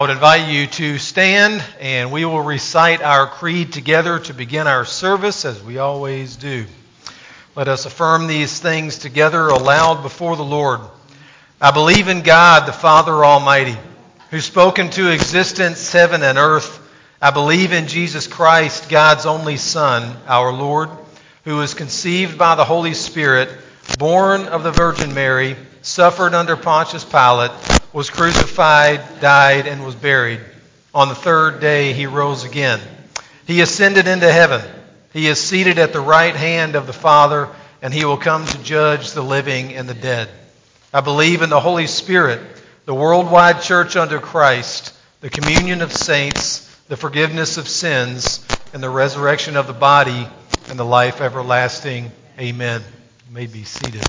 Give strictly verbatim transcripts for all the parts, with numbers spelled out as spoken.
I would invite you to stand and we will recite our creed together to begin our service as we always do. Let us affirm these things together aloud before the Lord. I believe in God, the Father Almighty, who spoke into existence heaven and earth. I believe in Jesus Christ, God's only Son, our Lord, who was conceived by the Holy Spirit, born of the Virgin Mary, suffered under Pontius Pilate, was crucified, died, and was buried. On the third day he rose again. He ascended into heaven. He is seated at the right hand of the Father, and he will come to judge the living and the dead. I believe in the Holy Spirit, the worldwide church under Christ, the communion of saints, the forgiveness of sins, and the resurrection of the body, and the life everlasting. Amen. You may be seated.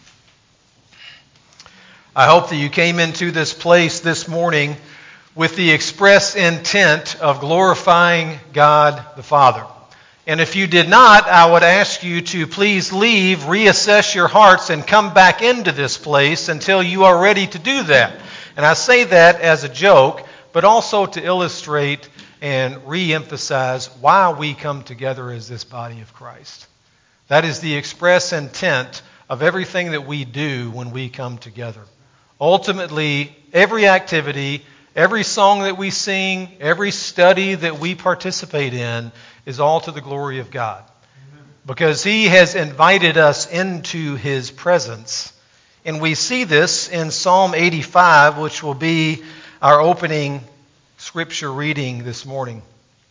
I hope that you came into this place this morning with the express intent of glorifying God the Father. And if you did not, I would ask you to please leave, reassess your hearts, and come back into this place until you are ready to do that. And I say that as a joke, but also to illustrate and re-emphasize why we come together as this body of Christ. That is the express intent of everything that we do when we come together. Ultimately, every activity, every song that we sing, every study that we participate in is all to the glory of God. Amen. Because He has invited us into His presence. And we see this in Psalm eighty-five, which will be our opening scripture reading this morning.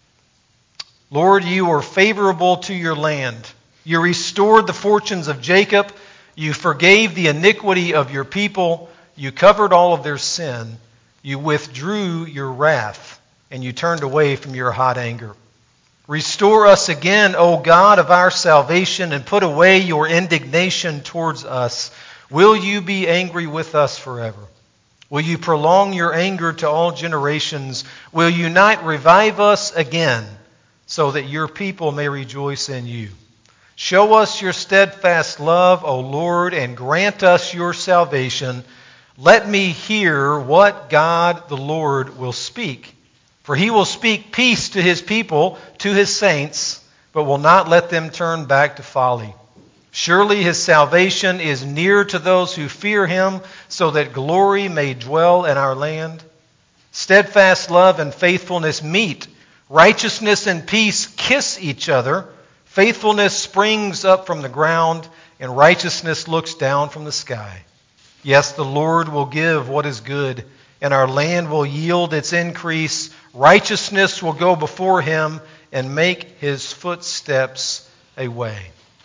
Lord, you are favorable to your land. You restored the fortunes of Jacob. You forgave the iniquity of your people. You covered all of their sin. You withdrew your wrath, and you turned away from your hot anger. Restore us again, O God of our salvation, and put away your indignation towards us. Will you be angry with us forever? Will you prolong your anger to all generations? Will you not revive us again, so that your people may rejoice in you? Show us your steadfast love, O Lord, and grant us your salvation. Let me hear what God the Lord will speak. For he will speak peace to his people, to his saints, but will not let them turn back to folly. Surely his salvation is near to those who fear him, so that glory may dwell in our land. Steadfast love and faithfulness meet. Righteousness and peace kiss each other. Faithfulness springs up from the ground, and righteousness looks down from the sky. Yes, the Lord will give what is good, and our land will yield its increase. Righteousness will go before him and make his footsteps a way.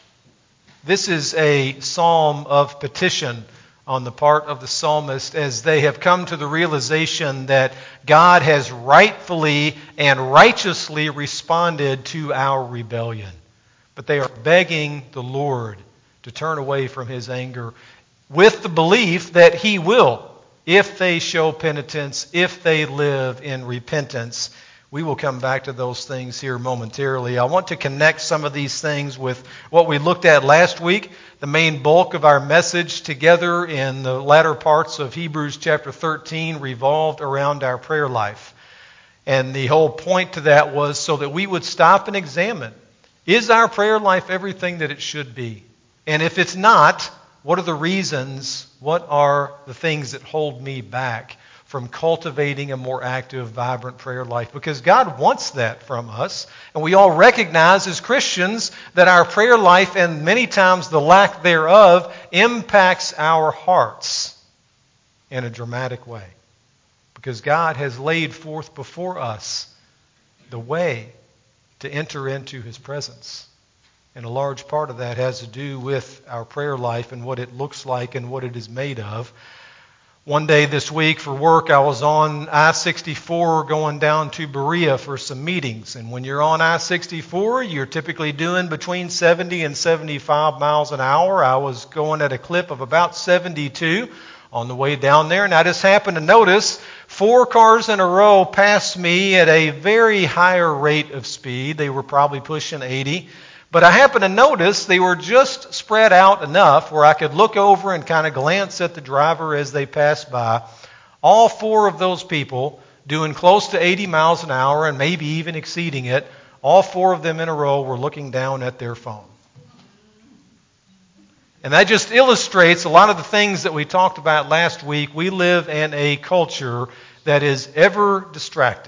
This is a psalm of petition on the part of the psalmist as they have come to the realization that God has rightfully and righteously responded to our rebellion. But they are begging the Lord to turn away from his anger, with the belief that he will, if they show penitence, if they live in repentance. We will come back to those things here momentarily. I want to connect some of these things with what we looked at last week, the main bulk of our message together in the latter parts of Hebrews chapter thirteen revolved around our prayer life. And the whole point to that was so that we would stop and examine, is our prayer life everything that it should be? And if it's not, what are the reasons, what are the things that hold me back from cultivating a more active, vibrant prayer life? Because God wants that from us. And we all recognize as Christians that our prayer life, and many times the lack thereof, impacts our hearts in a dramatic way. Because God has laid forth before us the way to enter into his presence. And a large part of that has to do with our prayer life and what it looks like and what it is made of. One day this week for work, I was on I sixty-four going down to Berea for some meetings. And when you're on I sixty-four, you're typically doing between seventy and seventy-five miles an hour. I was going at a clip of about seventy-two on the way down there. And I just happened to notice four cars in a row passed me at a very higher rate of speed. They were probably pushing eighty. But I happened to notice they were just spread out enough where I could look over and kind of glance at the driver as they passed by. All four of those people doing close to eighty miles an hour and maybe even exceeding it. All four of them in a row were looking down at their phone. And that just illustrates a lot of the things that we talked about last week. We live in a culture that is ever distracted.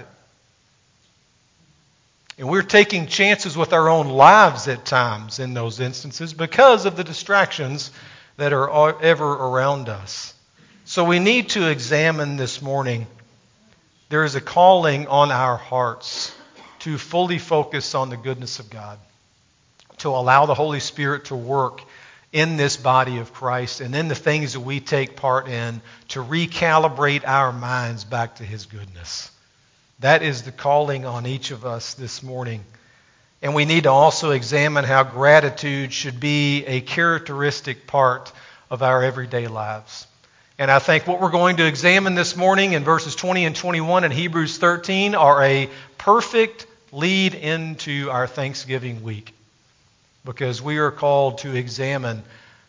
And we're taking chances with our own lives at times in those instances because of the distractions that are ever around us. So we need to examine this morning. There is a calling on our hearts to fully focus on the goodness of God, to allow the Holy Spirit to work in this body of Christ and in the things that we take part in to recalibrate our minds back to His goodness. That is the calling on each of us this morning. And we need to also examine how gratitude should be a characteristic part of our everyday lives. And I think what we're going to examine this morning in verses twenty and twenty-one in Hebrews thirteen are a perfect lead into our Thanksgiving week. Because we are called to examine,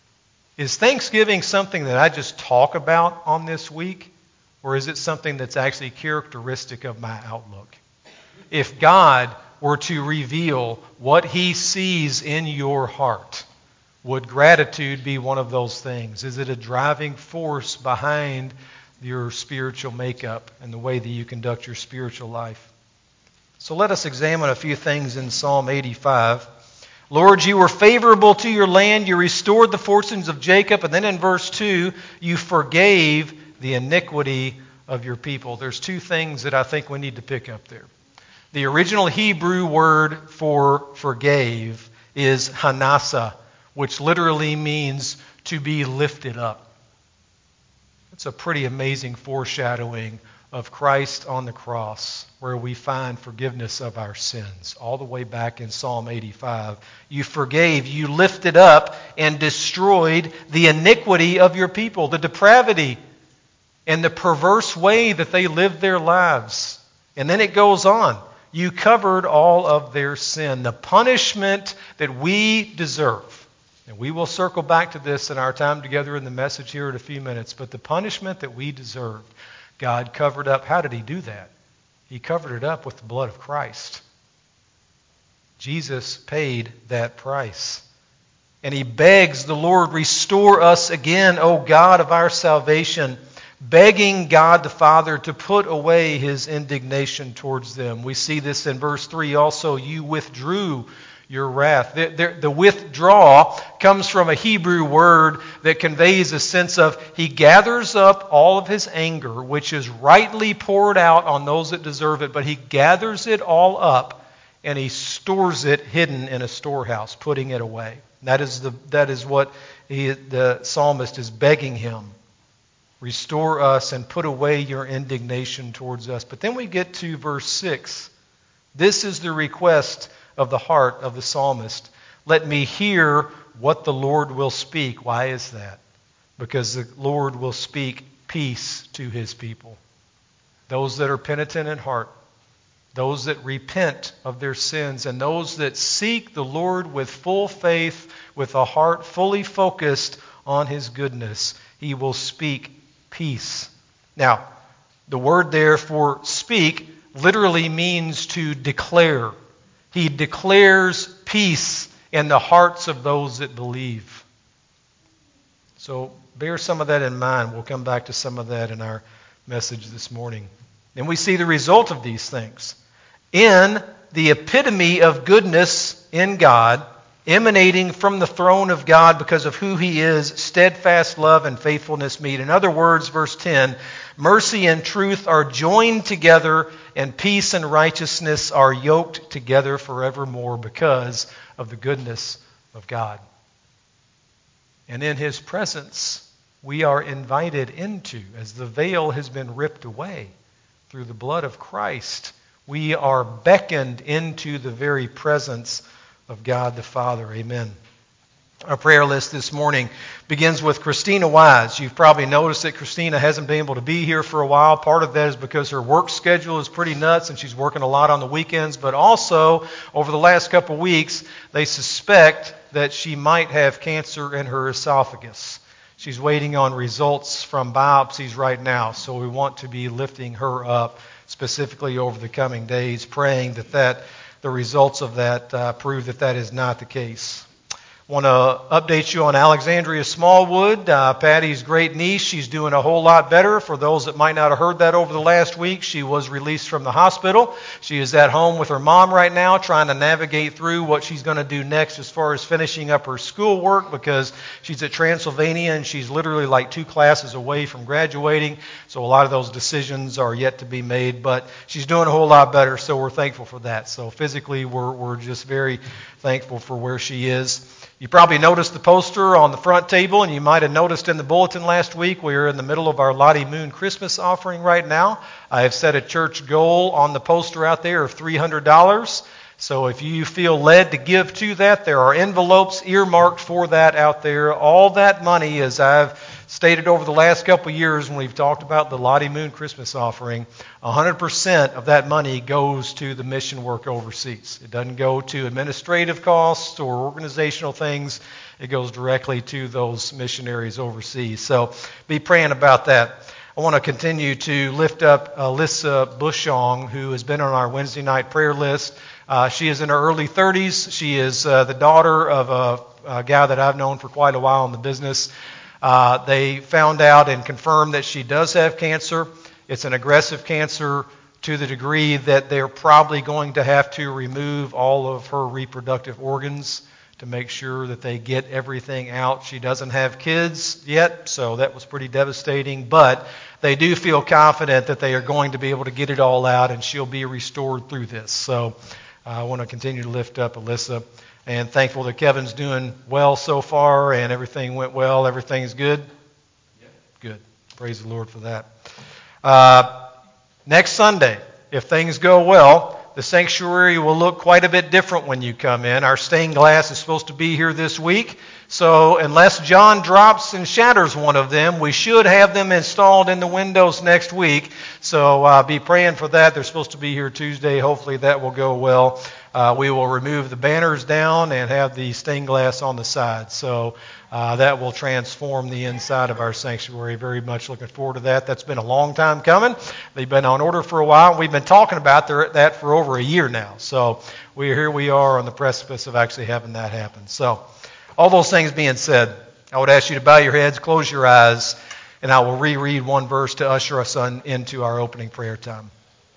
is Thanksgiving something that I just talk about on this week? Or is it something that's actually characteristic of my outlook? If God were to reveal what He sees in your heart, would gratitude be one of those things? Is it a driving force behind your spiritual makeup and the way that you conduct your spiritual life? So let us examine a few things in Psalm eighty-five. Lord, you were favorable to your land. You restored the fortunes of Jacob. And then in verse two, you forgave the iniquity of your people. There's two things that I think we need to pick up there. The original Hebrew word for forgave is hanasa, which literally means to be lifted up. It's a pretty amazing foreshadowing of Christ on the cross, where we find forgiveness of our sins. All the way back in Psalm eighty-five. You forgave, you lifted up, and destroyed the iniquity of your people, the depravity and the perverse way that they lived their lives. And then it goes on. You covered all of their sin. The punishment that we deserve. And we will circle back to this in our time together in the message here in a few minutes. But the punishment that we deserved, God covered up. How did He do that? He covered it up with the blood of Christ. Jesus paid that price. And He begs the Lord, restore us again, O God of our salvation, begging God the Father to put away His indignation towards them. We see this in verse three also. You withdrew your wrath. The, the, the withdraw comes from a Hebrew word that conveys a sense of He gathers up all of His anger, which is rightly poured out on those that deserve it, but He gathers it all up and He stores it hidden in a storehouse, putting it away. That is the that is what he, the psalmist is begging Him. Restore us and put away your indignation towards us. But then we get to verse six. This is the request of the heart of the psalmist. Let me hear what the Lord will speak. Why is that? Because the Lord will speak peace to His people. Those that are penitent in heart, those that repent of their sins, and those that seek the Lord with full faith, with a heart fully focused on His goodness, He will speak peace. Now, the word there for speak literally means to declare. He declares peace in the hearts of those that believe. So bear some of that in mind. We'll come back to some of that in our message this morning. And we see the result of these things. In the epitome of goodness in God, emanating from the throne of God because of who He is, steadfast love and faithfulness meet. In other words, verse ten, mercy and truth are joined together, and peace and righteousness are yoked together forevermore because of the goodness of God. And in His presence, we are invited into, as the veil has been ripped away through the blood of Christ, we are beckoned into the very presence of God the Father. Amen. Our prayer list this morning begins with Christina Wise. You've probably noticed that Christina hasn't been able to be here for a while. Part of that is because her work schedule is pretty nuts and she's working a lot on the weekends. But also, over the last couple of weeks, they suspect that she might have cancer in her esophagus. She's waiting on results from biopsies right now, so we want to be lifting her up, specifically over the coming days, praying that, that the results of that uh, prove that that is not the case. I want to update you on Alexandria Smallwood, uh, Patty's great niece. She's doing a whole lot better. For those that might not have heard that over the last week, she was released from the hospital. She is at home with her mom right now, trying to navigate through what she's going to do next as far as finishing up her schoolwork, because she's at Transylvania and she's literally like two classes away from graduating. So a lot of those decisions are yet to be made, but she's doing a whole lot better, so we're thankful for that. So physically, we're, we're just very thankful for where she is. You probably noticed the poster on the front table, and you might have noticed in the bulletin last week, we are in the middle of our Lottie Moon Christmas offering right now. I have set a church goal on the poster out there of three hundred dollars. So if you feel led to give to that, there are envelopes earmarked for that out there. All that money, as I've stated over the last couple of years when we've talked about the Lottie Moon Christmas offering, one hundred percent of that money goes to the mission work overseas. It doesn't go to administrative costs or organizational things. It goes directly to those missionaries overseas. So be praying about that. I want to continue to lift up Alyssa Bushong, who has been on our Wednesday night prayer list. Uh, she is in her early thirties. She is uh, the daughter of a, a guy that I've known for quite a while in the business. Uh, they found out and confirmed that she does have cancer. It's an aggressive cancer to the degree that they're probably going to have to remove all of her reproductive organs to make sure that they get everything out. She doesn't have kids yet, so that was pretty devastating. But they do feel confident that they are going to be able to get it all out, and she'll be restored through this. So uh, I want to continue to lift up Alyssa. And thankful that Kevin's doing well so far, and everything went well. Everything's good? Yep. Good. Praise the Lord for that. Uh, next Sunday, if things go well, the sanctuary will look quite a bit different when you come in. Our stained glass is supposed to be here this week. So unless John drops and shatters one of them, we should have them installed in the windows next week. So uh, be praying for that. They're supposed to be here Tuesday. Hopefully that will go well. Uh, we will remove the banners down and have the stained glass on the side. So uh, that will transform the inside of our sanctuary. Very much looking forward to that. That's been a long time coming. They've been on order for a while. We've been talking about that for over a year now. So we here we are on the precipice of actually having that happen. So all those things being said, I would ask you to bow your heads, close your eyes, and I will reread one verse to usher us on into our opening prayer time.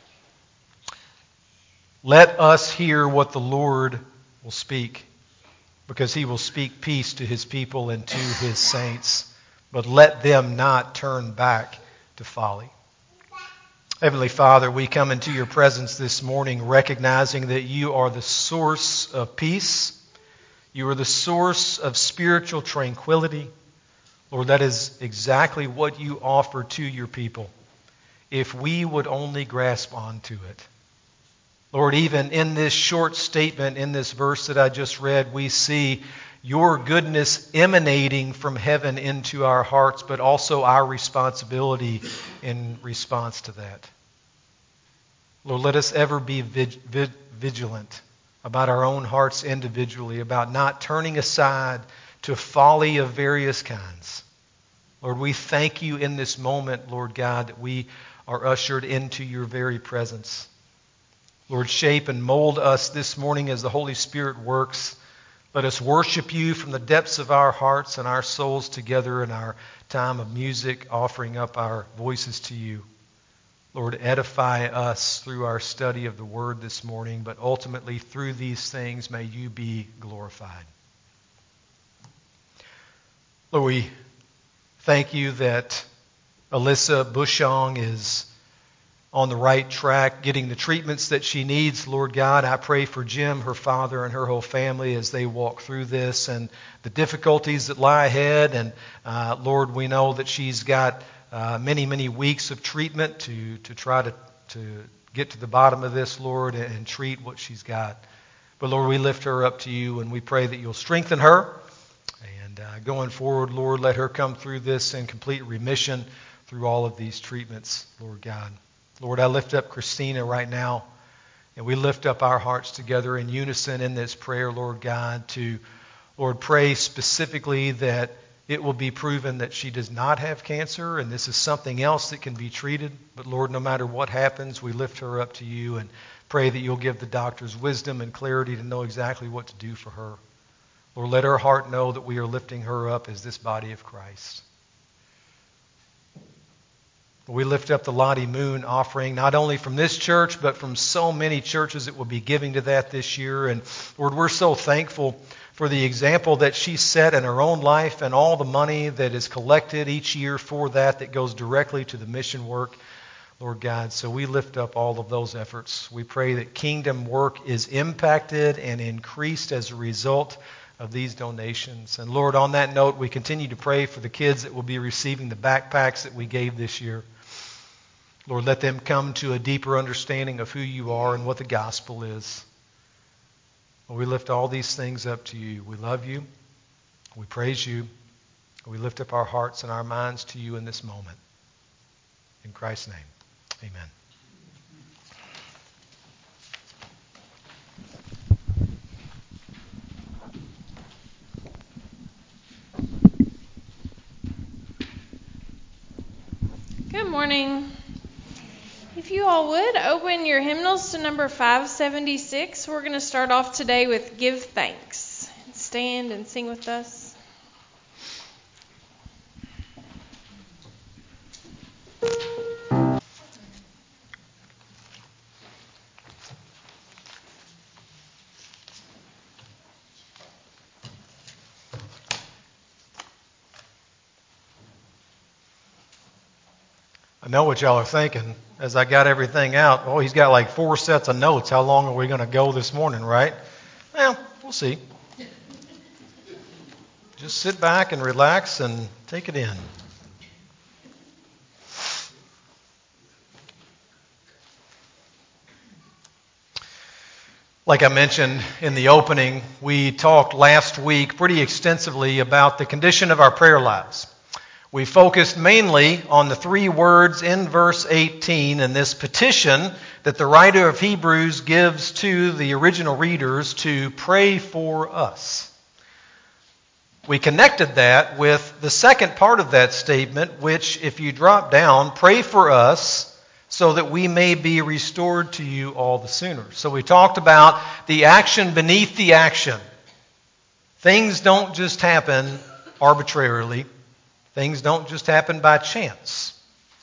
Let us hear what the Lord will speak, because he will speak peace to his people and to his saints, but let them not turn back to folly. Heavenly Father, we come into your presence this morning recognizing that you are the source of peace. You are the source of spiritual tranquility. Lord, that is exactly what you offer to your people, if we would only grasp onto it. Lord, even in this short statement, in this verse that I just read, we see your goodness emanating from heaven into our hearts, but also our responsibility in response to that. Lord, let us ever be vig- vig- vigilant about our own hearts individually, about not turning aside to folly of various kinds. Lord, we thank you in this moment, Lord God, that we are ushered into your very presence. Lord, shape and mold us this morning as the Holy Spirit works. Let us worship you from the depths of our hearts and our souls together in our time of music, offering up our voices to you. Lord, edify us through our study of the Word this morning, but ultimately through these things may you be glorified. Lord, we thank you that Alyssa Bushong is on the right track, getting the treatments that she needs, Lord God. I pray for Jim, her father, and her whole family as they walk through this and the difficulties that lie ahead. And uh, Lord, we know that she's got uh, many, many weeks of treatment to, to try to, to get to the bottom of this, Lord, and, and treat what she's got. But Lord, we lift her up to you, and we pray that you'll strengthen her. And uh, going forward, Lord, let her come through this in complete remission through all of these treatments, Lord God. Lord, I lift up Christina right now, and we lift up our hearts together in unison in this prayer, Lord God, to, Lord, pray specifically that it will be proven that she does not have cancer and this is something else that can be treated. But Lord, no matter what happens, we lift her up to you and pray that you'll give the doctors wisdom and clarity to know exactly what to do for her. Lord, let her heart know that we are lifting her up as this body of Christ. We lift up the Lottie Moon offering, not only from this church, but from so many churches that will be giving to that this year. And Lord, we're so thankful for the example that she set in her own life and all the money that is collected each year for that, that goes directly to the mission work, Lord God. So we lift up all of those efforts. We pray that kingdom work is impacted and increased as a result of these donations. And Lord, on that note, we continue to pray for the kids that will be receiving the backpacks that we gave this year. Lord, let them come to a deeper understanding of who you are and what the gospel is. Lord, we lift all these things up to you. We love you. We praise you. We lift up our hearts and our minds to you in this moment. In Christ's name, amen. Good morning. If you all would, open your hymnals to number five seventy-six. We're going to start off today with Give Thanks. Stand and sing with us. I know what y'all are thinking as I got everything out. Oh, he's got like four sets of notes. How long are we going to go this morning, right? Well, we'll see. Just sit back and relax and take it in. Like I mentioned in the opening, we talked last week pretty extensively about the condition of our prayer lives. We focused mainly on the three words in verse eighteen and this petition that the writer of Hebrews gives to the original readers to pray for us. We connected that with the second part of that statement, which, if you drop down, pray for us so that we may be restored to you all the sooner. So we talked about the action beneath the action. Things don't just happen arbitrarily. Things don't just happen by chance.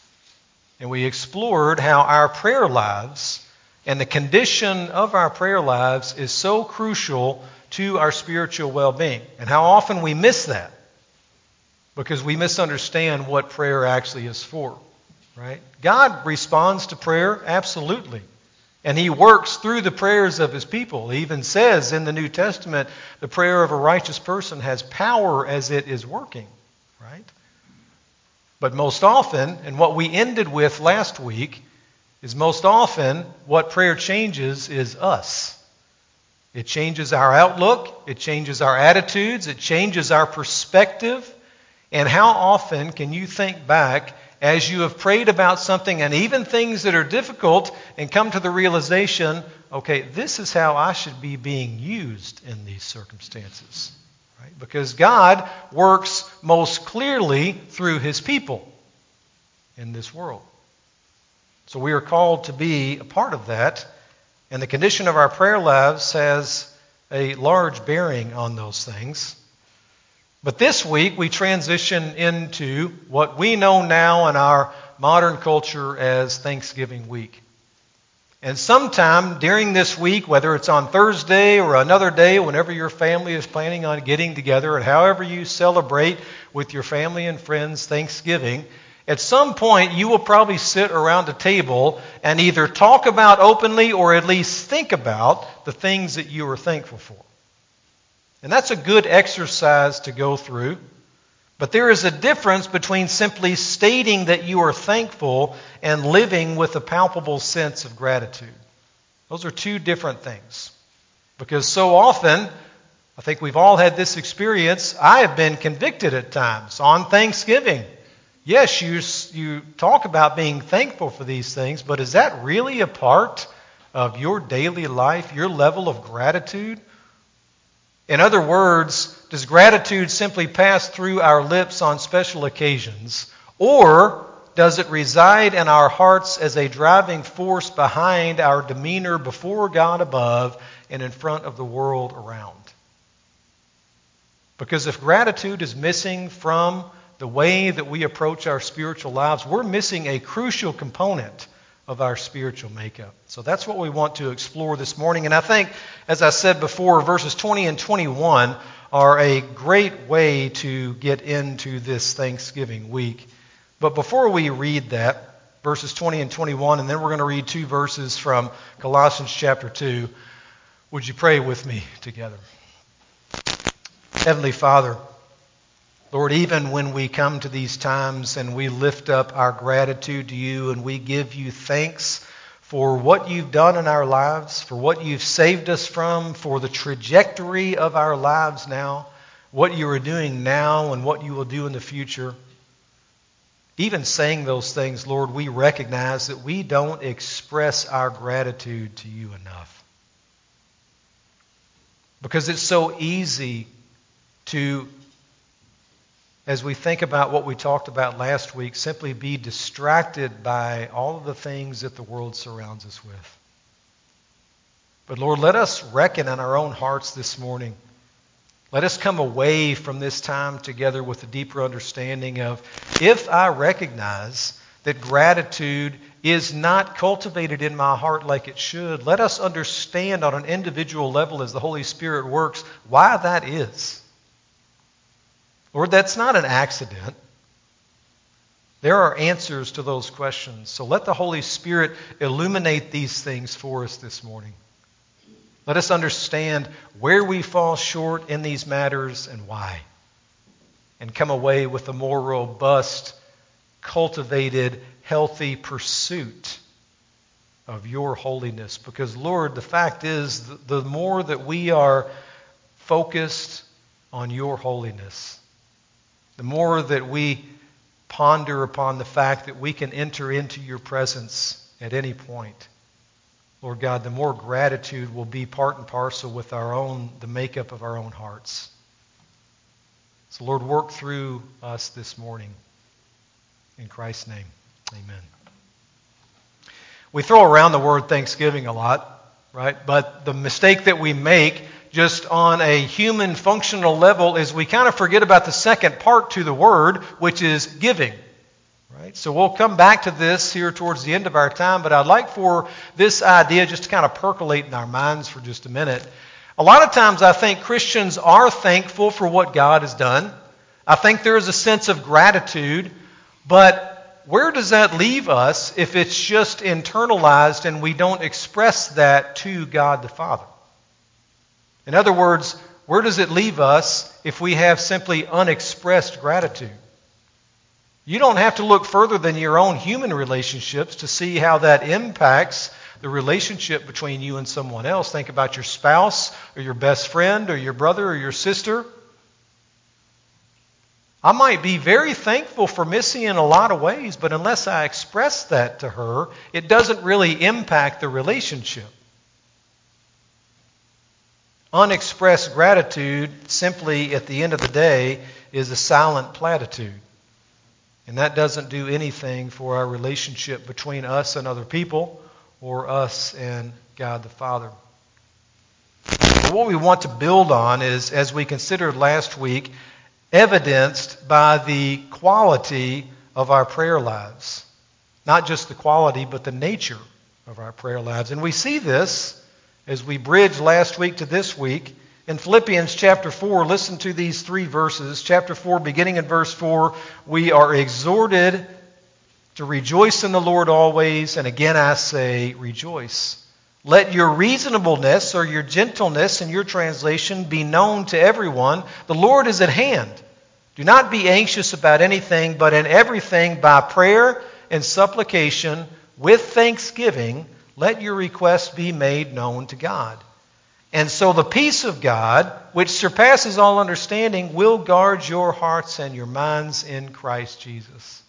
And we explored how our prayer lives and the condition of our prayer lives is so crucial to our spiritual well-being, and how often we miss that because we misunderstand what prayer actually is for, right? God responds to prayer, absolutely. And He works through the prayers of His people. He even says in the New Testament, the prayer of a righteous person has power as it is working, right? But most often, and what we ended with last week, is most often what prayer changes is us. It changes our outlook, it changes our attitudes, it changes our perspective. And how often can you think back as you have prayed about something and even things that are difficult and come to the realization, okay, this is how I should be being used in these circumstances. Right? Because God works most clearly through His people in this world. So we are called to be a part of that, and the condition of our prayer lives has a large bearing on those things. But this week we transition into what we know now in our modern culture as Thanksgiving week. And sometime during this week, whether it's on Thursday or another day, whenever your family is planning on getting together, and however you celebrate with your family and friends Thanksgiving, at some point you will probably sit around a table and either talk about openly or at least think about the things that you are thankful for. And that's a good exercise to go through. But there is a difference between simply stating that you are thankful and living with a palpable sense of gratitude. Those are two different things. Because so often, I think we've all had this experience, I have been convicted at times on Thanksgiving. Yes, you, you talk about being thankful for these things, but is that really a part of your daily life, your level of gratitude? In other words, does gratitude simply pass through our lips on special occasions, or does it reside in our hearts as a driving force behind our demeanor before God above and in front of the world around? Because if gratitude is missing from the way that we approach our spiritual lives, we're missing a crucial component of our spiritual makeup. So that's what we want to explore this morning. And I think, as I said before, verses twenty and twenty-one are a great way to get into this Thanksgiving week. But before we read that, verses twenty and twenty-one, and then we're going to read two verses from Colossians chapter two, would you pray with me together? Heavenly Father, Lord, even when we come to these times and we lift up our gratitude to you and we give you thanks for what you've done in our lives, for what you've saved us from, for the trajectory of our lives now, what you are doing now and what you will do in the future. Even saying those things, Lord, we recognize that we don't express our gratitude to you enough. Because it's so easy to, as we think about what we talked about last week, simply be distracted by all of the things that the world surrounds us with. But Lord, let us reckon in our own hearts this morning. Let us come away from this time together with a deeper understanding of, if I recognize that gratitude is not cultivated in my heart like it should, let us understand on an individual level as the Holy Spirit works why that is. Lord, that's not an accident. There are answers to those questions. So let the Holy Spirit illuminate these things for us this morning. Let us understand where we fall short in these matters and why. And come away with a more robust, cultivated, healthy pursuit of your holiness. Because, Lord, the fact is, the more that we are focused on your holiness, the more that we ponder upon the fact that we can enter into your presence at any point, Lord God, the more gratitude will be part and parcel with our own, the makeup of our own hearts. So, Lord, work through us this morning. In Christ's name, amen. We throw around the word Thanksgiving a lot, right? But the mistake that we make just on a human functional level is we kind of forget about the second part to the word, which is giving. Right? So we'll come back to this here towards the end of our time, but I'd like for this idea just to kind of percolate in our minds for just a minute. A lot of times I think Christians are thankful for what God has done. I think there is a sense of gratitude, but where does that leave us if it's just internalized and we don't express that to God the Father? In other words, where does it leave us if we have simply unexpressed gratitude? You don't have to look further than your own human relationships to see how that impacts the relationship between you and someone else. Think about your spouse or your best friend or your brother or your sister. I might be very thankful for Missy in a lot of ways, but unless I express that to her, it doesn't really impact the relationship. Unexpressed gratitude, simply at the end of the day, is a silent platitude. And that doesn't do anything for our relationship between us and other people or us and God the Father. But what we want to build on is, as we considered last week, evidenced by the quality of our prayer lives. Not just the quality, but the nature of our prayer lives. And we see this as we bridge last week to this week. In Philippians chapter four, listen to these three verses. Chapter four, beginning in verse four, we are exhorted to rejoice in the Lord always, and again I say, rejoice. Let your reasonableness or your gentleness in your translation be known to everyone. The Lord is at hand. Do not be anxious about anything, but in everything by prayer and supplication with thanksgiving, let your requests be made known to God. And so the peace of God, which surpasses all understanding, will guard your hearts and your minds in Christ Jesus.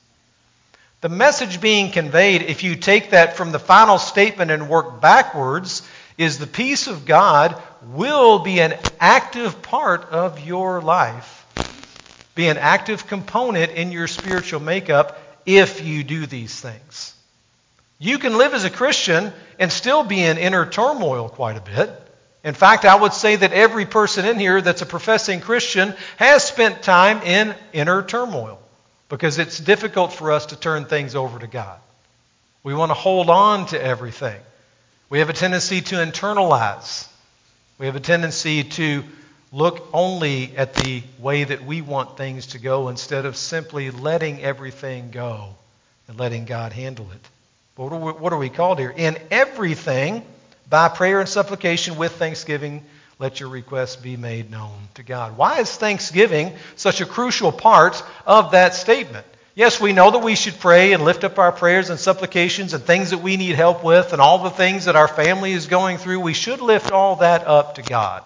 The message being conveyed, if you take that from the final statement and work backwards, is the peace of God will be an active part of your life, be an active component in your spiritual makeup if you do these things. You can live as a Christian and still be in inner turmoil quite a bit. In fact, I would say that every person in here that's a professing Christian has spent time in inner turmoil because it's difficult for us to turn things over to God. We want to hold on to everything. We have a tendency to internalize. We have a tendency to look only at the way that we want things to go instead of simply letting everything go and letting God handle it. But what are we, what are we called here? In everything, by prayer and supplication with thanksgiving, let your requests be made known to God. Why is thanksgiving such a crucial part of that statement? Yes, we know that we should pray and lift up our prayers and supplications and things that we need help with and all the things that our family is going through. We should lift all that up to God.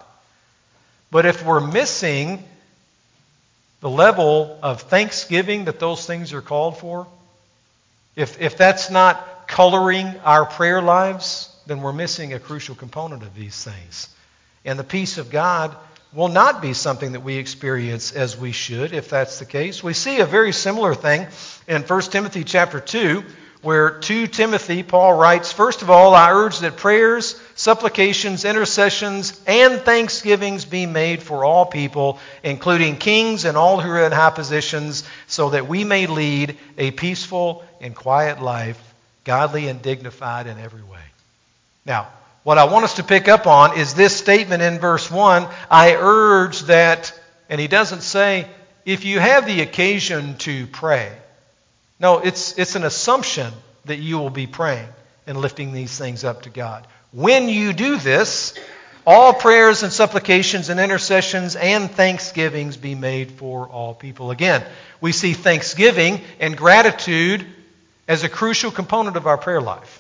But if we're missing the level of thanksgiving that those things are called for, if, if that's not coloring our prayer lives, then we're missing a crucial component of these things. And the peace of God will not be something that we experience as we should, if that's the case. We see a very similar thing in First Timothy chapter two, where to Timothy, Paul writes, "First of all, I urge that prayers, supplications, intercessions, and thanksgivings be made for all people, including kings and all who are in high positions, so that we may lead a peaceful and quiet life, godly and dignified in every way." Now, what I want us to pick up on is this statement in verse one, I urge that, and he doesn't say, if you have the occasion to pray. No, it's, it's an assumption that you will be praying and lifting these things up to God. When you do this, all prayers and supplications and intercessions and thanksgivings be made for all people. Again, we see thanksgiving and gratitude as a crucial component of our prayer life.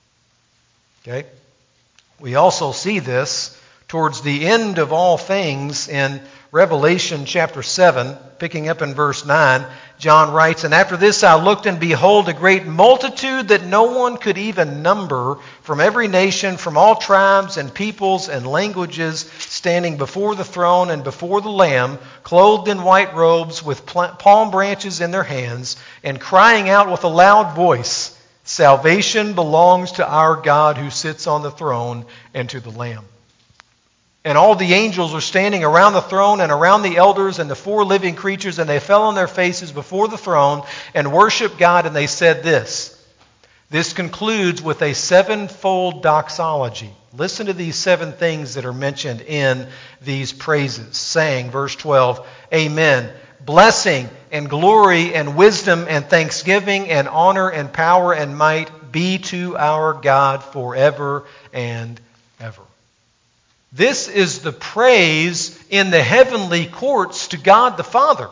Okay? We also see this towards the end of all things in Revelation chapter seven, picking up in verse nine. John writes, "And after this I looked, and behold, a great multitude that no one could even number, from every nation, from all tribes and peoples and languages, standing before the throne and before the Lamb, clothed in white robes, with palm branches in their hands, and crying out with a loud voice, Salvation belongs to our God who sits on the throne and to the Lamb. And all the angels are standing around the throne and around the elders and the four living creatures, and they fell on their faces before the throne and worshiped God, and they said this." This concludes with a sevenfold doxology. Listen to these seven things that are mentioned in these praises, saying, verse twelve, "Amen. Blessing and glory and wisdom and thanksgiving and honor and power and might be to our God forever and ever." This is the praise in the heavenly courts to God the Father.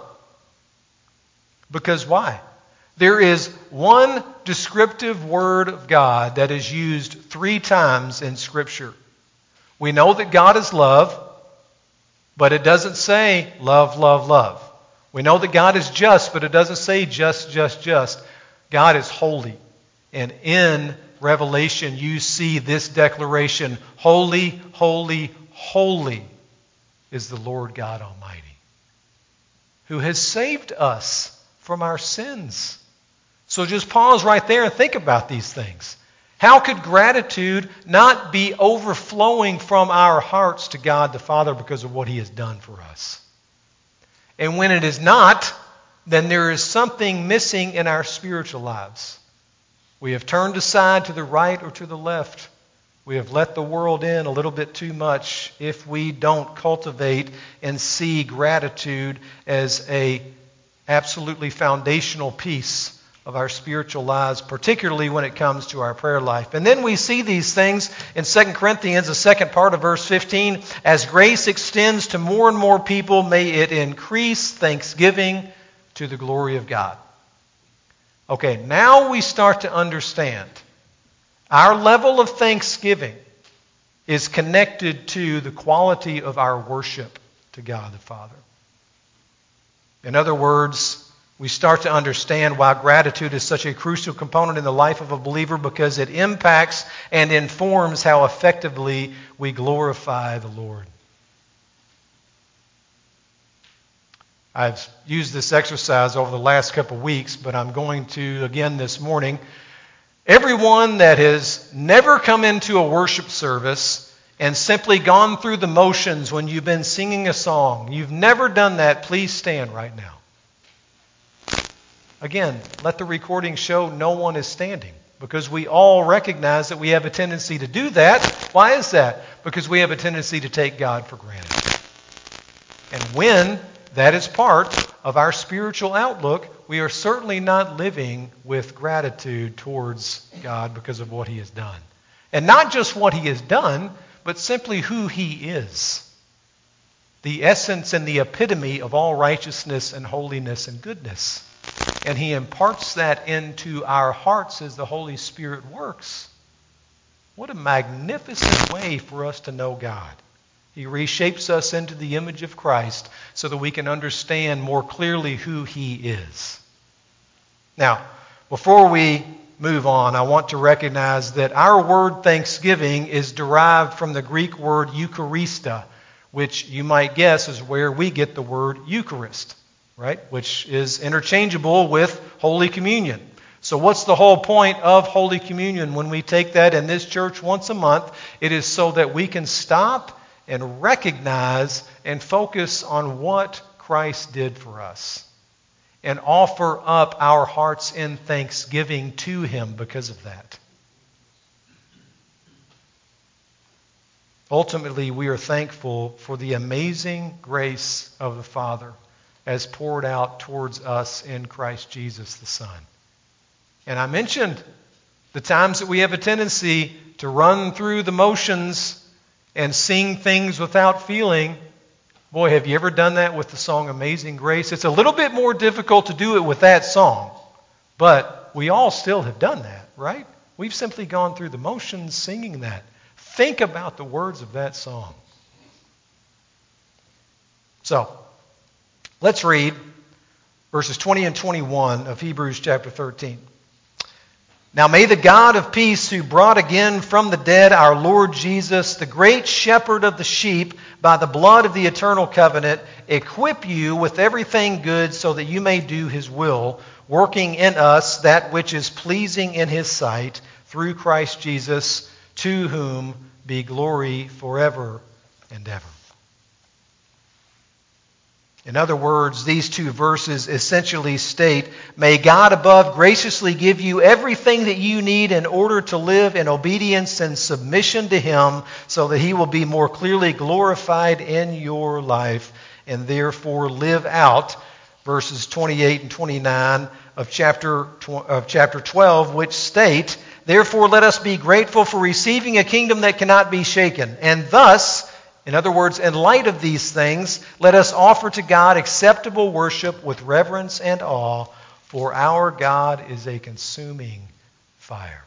Because why? There is one descriptive word of God that is used three times in Scripture. We know that God is love, but it doesn't say love, love, love. We know that God is just, but it doesn't say just, just, just. God is holy. And in Revelation, you see this declaration, holy, holy, holy is the Lord God Almighty, who has saved us from our sins. So just pause right there and think about these things. How could gratitude not be overflowing from our hearts to God the Father because of what He has done for us? And when it is not, then there is something missing in our spiritual lives. We have turned aside to the right or to the left. We have let the world in a little bit too much if we don't cultivate and see gratitude as a absolutely foundational piece of our spiritual lives, particularly when it comes to our prayer life. And then we see these things in Second Corinthians, the second part of verse fifteen. As grace extends to more and more people, may it increase thanksgiving to the glory of God. Okay, now we start to understand our level of thanksgiving is connected to the quality of our worship to God the Father. In other words, we start to understand why gratitude is such a crucial component in the life of a believer, because it impacts and informs how effectively we glorify the Lord. I've used this exercise over the last couple of weeks, but I'm going to again this morning. Everyone that has never come into a worship service and simply gone through the motions when you've been singing a song, you've never done that, please stand right now. Again, let the recording show no one is standing, because we all recognize that we have a tendency to do that. Why is that? Because we have a tendency to take God for granted. And when that is part of our spiritual outlook, we are certainly not living with gratitude towards God because of what He has done. And not just what He has done, but simply who He is. The essence and the epitome of all righteousness and holiness and goodness. And He imparts that into our hearts as the Holy Spirit works. What a magnificent way for us to know God. He reshapes us into the image of Christ so that we can understand more clearly who He is. Now, before we move on, I want to recognize that our word thanksgiving is derived from the Greek word Eucharista, which you might guess is where we get the word Eucharist, right? Which is interchangeable with Holy Communion. So what's the whole point of Holy Communion when we take that in this church once a month? It is so that we can stop and recognize and focus on what Christ did for us and offer up our hearts in thanksgiving to Him because of that. Ultimately, we are thankful for the amazing grace of the Father as poured out towards us in Christ Jesus the Son. And I mentioned the times that we have a tendency to run through the motions and sing things without feeling. Boy, have you ever done that with the song Amazing Grace? It's a little bit more difficult to do it with that song, but we all still have done that, right? We've simply gone through the motions singing that. Think about the words of that song. So, let's read verses twenty and twenty-one of Hebrews chapter thirteen. Now may the God of peace, who brought again from the dead our Lord Jesus, the great shepherd of the sheep, by the blood of the eternal covenant, equip you with everything good so that you may do His will, working in us that which is pleasing in His sight, through Christ Jesus, to whom be glory forever and ever. In other words, these two verses essentially state, may God above graciously give you everything that you need in order to live in obedience and submission to Him, so that He will be more clearly glorified in your life, and therefore live out verses twenty-eight and twenty-nine of chapter, of chapter twelve, which state, therefore let us be grateful for receiving a kingdom that cannot be shaken, and thus, in other words, in light of these things, let us offer to God acceptable worship with reverence and awe, for our God is a consuming fire.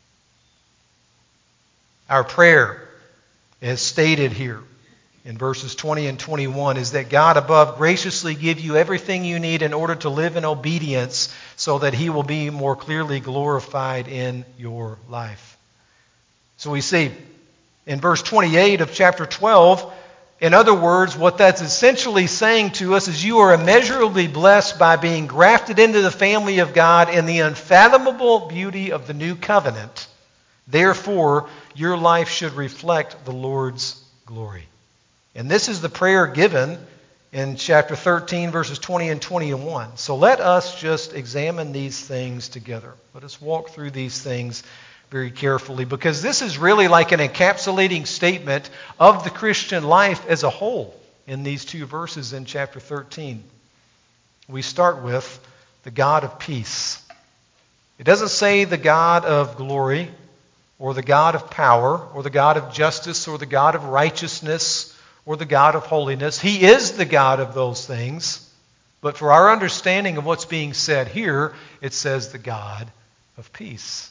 Our prayer, as stated here in verses twenty and twenty-one, is that God above graciously give you everything you need in order to live in obedience, so that He will be more clearly glorified in your life. So we see in verse twenty-eight of chapter twelve, in other words, what that's essentially saying to us is you are immeasurably blessed by being grafted into the family of God in the unfathomable beauty of the new covenant. Therefore, your life should reflect the Lord's glory. And this is the prayer given in chapter thirteen, verses twenty and twenty-one. So let us just examine these things together. Let us walk through these things very carefully, because this is really like an encapsulating statement of the Christian life as a whole in these two verses in chapter thirteen. We start with the God of peace. It doesn't say the God of glory or the God of power or the God of justice or the God of righteousness or the God of holiness. He is the God of those things. But for our understanding of what's being said here, it says the God of peace.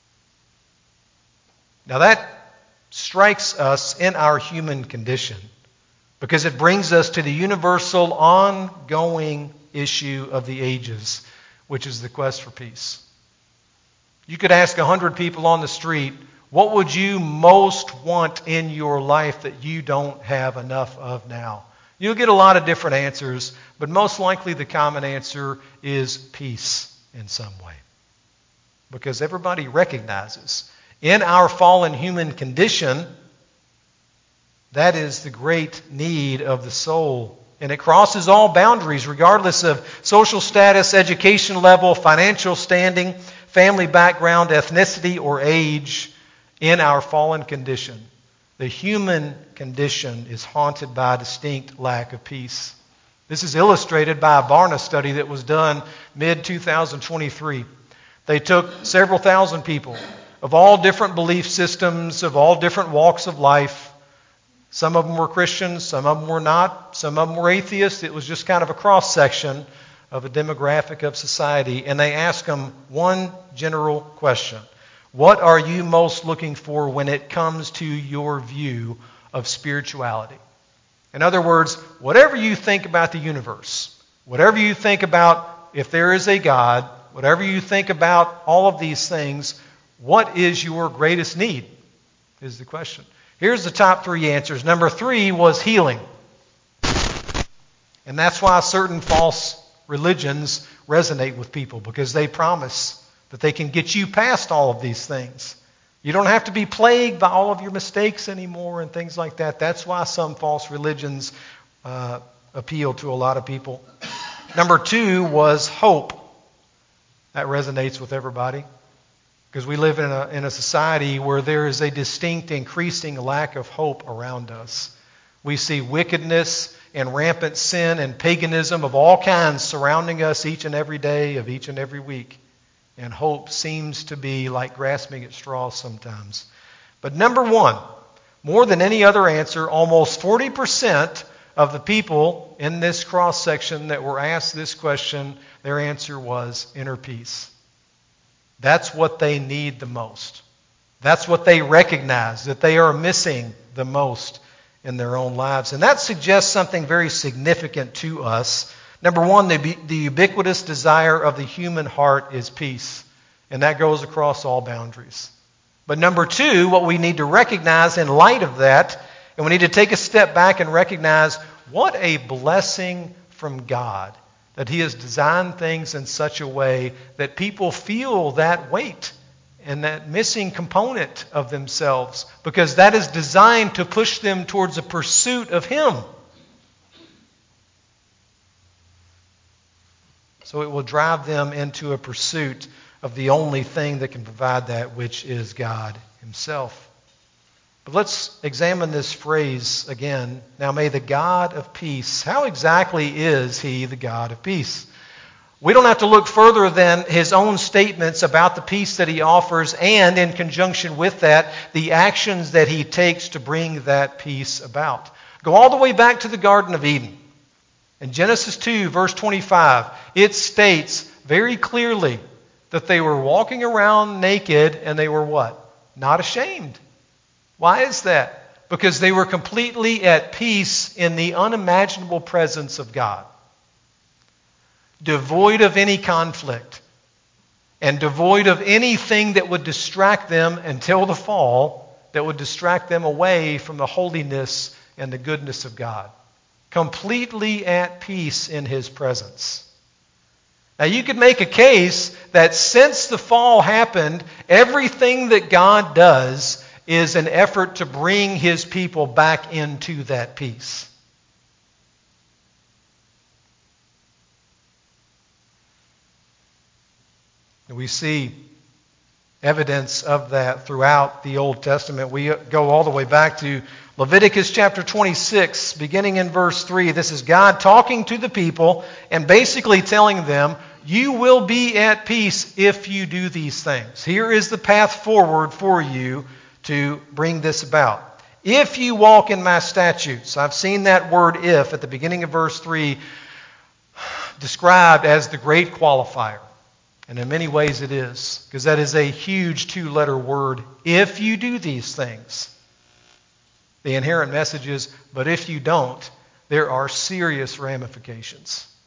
Now that strikes us in our human condition because it brings us to the universal, ongoing issue of the ages, which is the quest for peace. You could ask a hundred people on the street, what would you most want in your life that you don't have enough of now? You'll get a lot of different answers, but most likely the common answer is peace in some way. Because everybody recognizes in our fallen human condition, that is the great need of the soul. And it crosses all boundaries, regardless of social status, education level, financial standing, family background, ethnicity, or age. In our fallen condition, the human condition is haunted by a distinct lack of peace. This is illustrated by a Barna study that was done mid twenty twenty-three. They took several thousand people of all different belief systems, of all different walks of life. Some of them were Christians, some of them were not, some of them were atheists. It was just kind of a cross-section of a demographic of society. And they asked them one general question. What are you most looking for when it comes to your view of spirituality? In other words, whatever you think about the universe, whatever you think about if there is a God, whatever you think about all of these things, what is your greatest need is the question. Here's the top three answers. Number three was healing. And that's why certain false religions resonate with people, because they promise that they can get you past all of these things. You don't have to be plagued by all of your mistakes anymore and things like that. That's why some false religions uh, appeal to a lot of people. Number two was hope. That resonates with everybody, because we live in a, in a society where there is a distinct increasing lack of hope around us. We see wickedness and rampant sin and paganism of all kinds surrounding us each and every day of each and every week. And hope seems to be like grasping at straws sometimes. But number one, more than any other answer, almost forty percent of the people in this cross-section that were asked this question, their answer was inner peace. That's what they need the most. That's what they recognize that they are missing the most in their own lives. And that suggests something very significant to us. Number one, the, the ubiquitous desire of the human heart is peace. And that goes across all boundaries. But number two, what we need to recognize in light of that, and we need to take a step back and recognize what a blessing from God that He has designed things in such a way that people feel that weight and that missing component of themselves, because that is designed to push them towards a pursuit of Him. So it will drive them into a pursuit of the only thing that can provide that, which is God Himself. But let's examine this phrase again. Now may the God of peace. How exactly is He the God of peace? We don't have to look further than His own statements about the peace that He offers, and in conjunction with that, the actions that He takes to bring that peace about. Go all the way back to the Garden of Eden. In Genesis two, verse twenty-five, it states very clearly that they were walking around naked and they were what? Not ashamed. Why is that? Because they were completely at peace in the unimaginable presence of God. Devoid of any conflict and devoid of anything that would distract them until the fall, that would distract them away from the holiness and the goodness of God. Completely at peace in His presence. Now you could make a case that since the fall happened, everything that God does is an effort to bring His people back into that peace. And we see evidence of that throughout the Old Testament. We go all the way back to Leviticus chapter twenty-six, beginning in verse three. This is God talking to the people and basically telling them, you will be at peace if you do these things. Here is the path forward for you to bring this about. If you walk in my statutes. I've seen that word if at the beginning of verse three described as the great qualifier. And in many ways it is, because that is a huge two-letter word. If you do these things. The inherent message is, but if you don't, there are serious ramifications.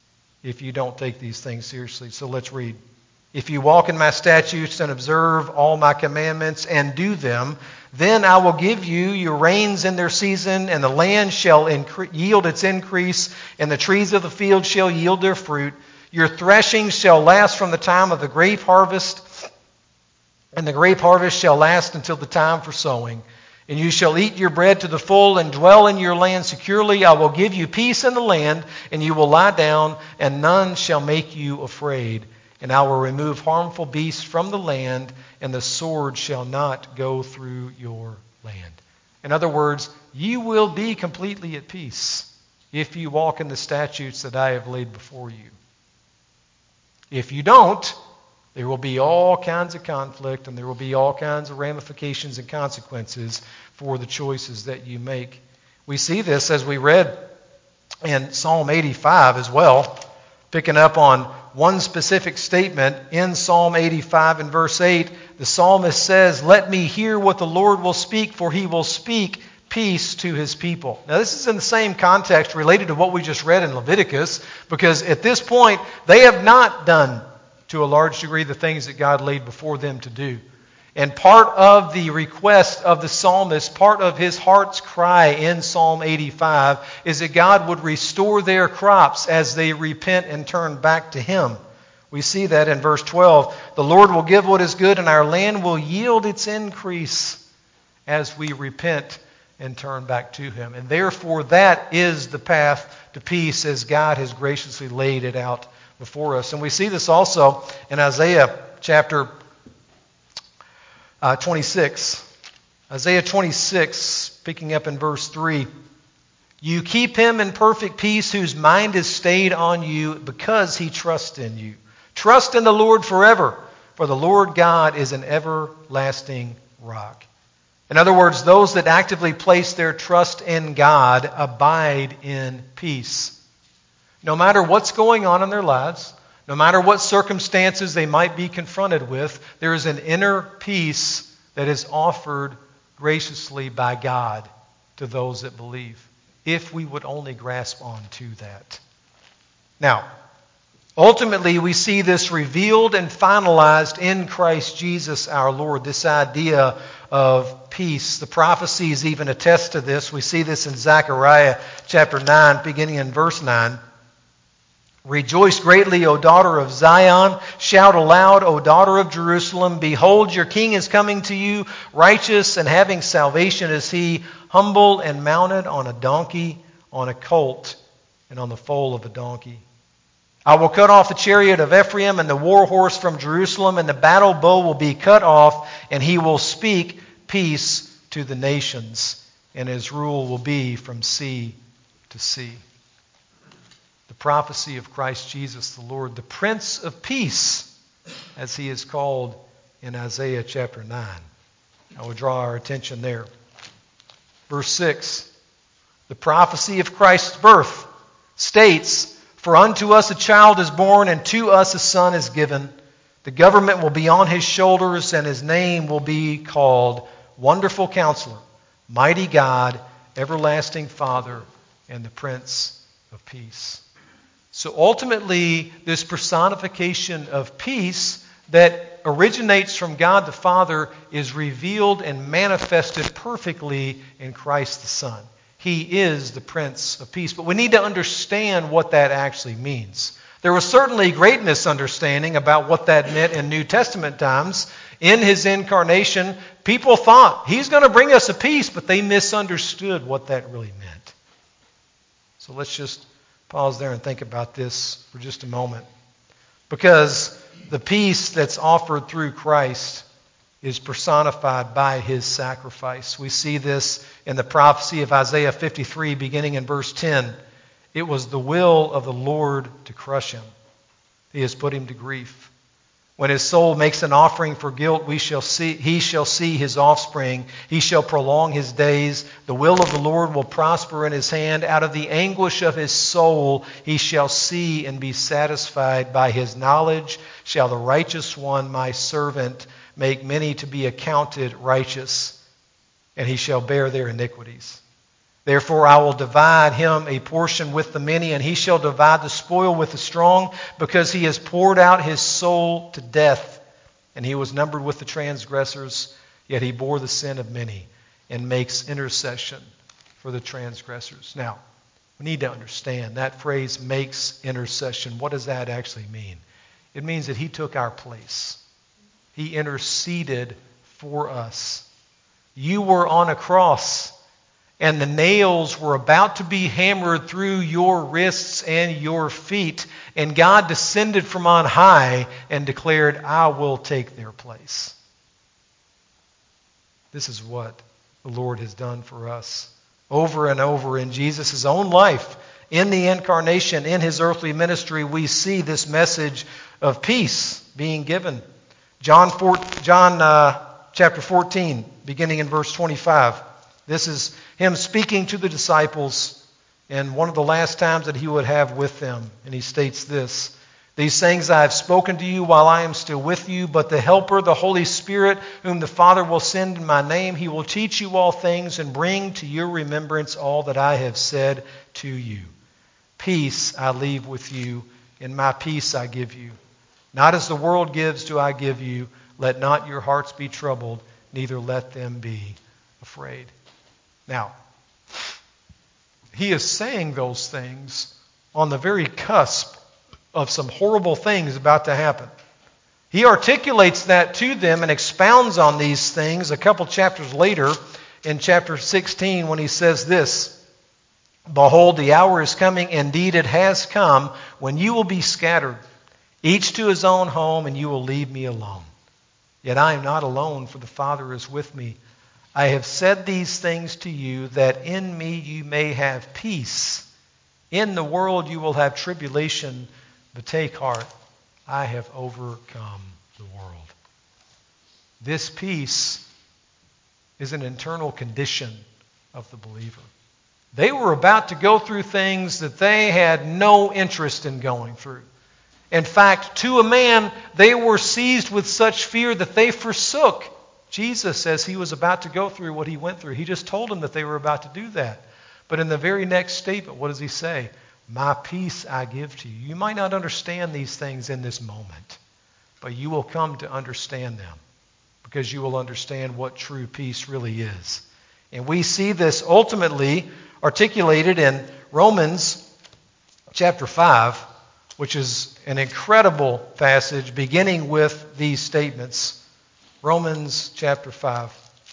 if you don't take these things seriously. So let's read. If you walk in my statutes and observe all my commandments and do them, then I will give you your rains in their season, and the land shall incre- yield its increase, and the trees of the field shall yield their fruit. Your threshing shall last from the time of the grape harvest, and the grape harvest shall last until the time for sowing. And you shall eat your bread to the full and dwell in your land securely. I will give you peace in the land, and you will lie down, and none shall make you afraid. And I will remove harmful beasts from the land, and the sword shall not go through your land. In other words, you will be completely at peace if you walk in the statutes that I have laid before you. If you don't, there will be all kinds of conflict, and there will be all kinds of ramifications and consequences for the choices that you make. We see this as we read in Psalm eighty-five as well, picking up on one specific statement in Psalm eighty-five and verse eight. The psalmist says, "Let me hear what the Lord will speak, for he will speak peace to his people." Now, this is in the same context related to what we just read in Leviticus, because at this point, they have not done, to a large degree, the things that God laid before them to do. And part of the request of the psalmist, part of his heart's cry in Psalm eighty-five, is that God would restore their crops as they repent and turn back to Him. We see that in verse twelve. The Lord will give what is good, and our land will yield its increase as we repent and turn back to Him. And therefore, that is the path to peace as God has graciously laid it out before us. And we see this also in Isaiah chapter uh, twenty-six. Isaiah twenty-six, picking up in verse three. You keep him in perfect peace whose mind is stayed on you because he trusts in you. Trust in the Lord forever, for the Lord God is an everlasting rock. In other words, those that actively place their trust in God abide in peace. No matter what's going on in their lives, no matter what circumstances they might be confronted with, there is an inner peace that is offered graciously by God to those that believe, if we would only grasp on to that. Now, ultimately, we see this revealed and finalized in Christ Jesus our Lord, this idea of peace. The prophecies even attest to this. We see this in Zechariah chapter nine, beginning in verse nine. Rejoice greatly, O daughter of Zion. Shout aloud, O daughter of Jerusalem. Behold, your king is coming to you. Righteous and having salvation is he, humble and mounted on a donkey, on a colt, and on the foal of a donkey. I will cut off the chariot of Ephraim and the war horse from Jerusalem, and the battle bow will be cut off, and he will speak peace to the nations, and his rule will be from sea to sea. The prophecy of Christ Jesus the Lord, the Prince of Peace, as he is called in Isaiah chapter nine. I will draw our attention there. Verse six, the prophecy of Christ's birth states, For unto us a child is born, and to us a son is given. The government will be on his shoulders, and his name will be called Wonderful Counselor, Mighty God, Everlasting Father, and the Prince of Peace. So ultimately, this personification of peace that originates from God the Father is revealed and manifested perfectly in Christ the Son. He is the Prince of Peace. But we need to understand what that actually means. There was certainly great misunderstanding about what that meant in New Testament times. In his incarnation, people thought he's going to bring us a peace, but they misunderstood what that really meant. So let's just pause there and think about this for just a moment. Because the peace that's offered through Christ is personified by his sacrifice. We see this in the prophecy of Isaiah fifty-three, beginning in verse ten. It was the will of the Lord to crush him. He has put him to grief. When his soul makes an offering for guilt, we shall see, he shall see his offspring. He shall prolong his days. The will of the Lord will prosper in his hand. Out of the anguish of his soul he shall see and be satisfied. By his knowledge shall the righteous one, my servant, make many to be accounted righteous, and he shall bear their iniquities. Therefore I will divide him a portion with the many, and he shall divide the spoil with the strong, because he has poured out his soul to death. And he was numbered with the transgressors, yet he bore the sin of many and makes intercession for the transgressors. Now, we need to understand that phrase, makes intercession. What does that actually mean? It means that he took our place. He interceded for us. You were on a cross, and the nails were about to be hammered through your wrists and your feet, and God descended from on high and declared, I will take their place. This is what the Lord has done for us over and over in Jesus' own life. In the incarnation, in his earthly ministry, we see this message of peace being given. John, four, John uh, chapter fourteen, beginning in verse twenty-five. This is him speaking to the disciples, and one of the last times that he would have with them. And he states this: These things I have spoken to you while I am still with you, but the Helper, the Holy Spirit, whom the Father will send in my name, he will teach you all things and bring to your remembrance all that I have said to you. Peace I leave with you, and my peace I give you. Not as the world gives do I give you. Let not your hearts be troubled, neither let them be afraid. Now, he is saying those things on the very cusp of some horrible things about to happen. He articulates that to them and expounds on these things a couple chapters later in chapter sixteen when he says this: Behold, the hour is coming, indeed it has come, when you will be scattered, each to his own home, and you will leave me alone. Yet I am not alone, for the Father is with me. I have said these things to you, that in me you may have peace. In the world you will have tribulation, but take heart, I have overcome the world. This peace is an internal condition of the believer. They were about to go through things that they had no interest in going through. In fact, to a man, they were seized with such fear that they forsook Jesus as he was about to go through what he went through. He just told them that they were about to do that. But in the very next statement, what does he say? My peace I give to you. You might not understand these things in this moment, but you will come to understand them because you will understand what true peace really is. And we see this ultimately articulated in Romans chapter five, which is an incredible passage beginning with these statements. Romans chapter five.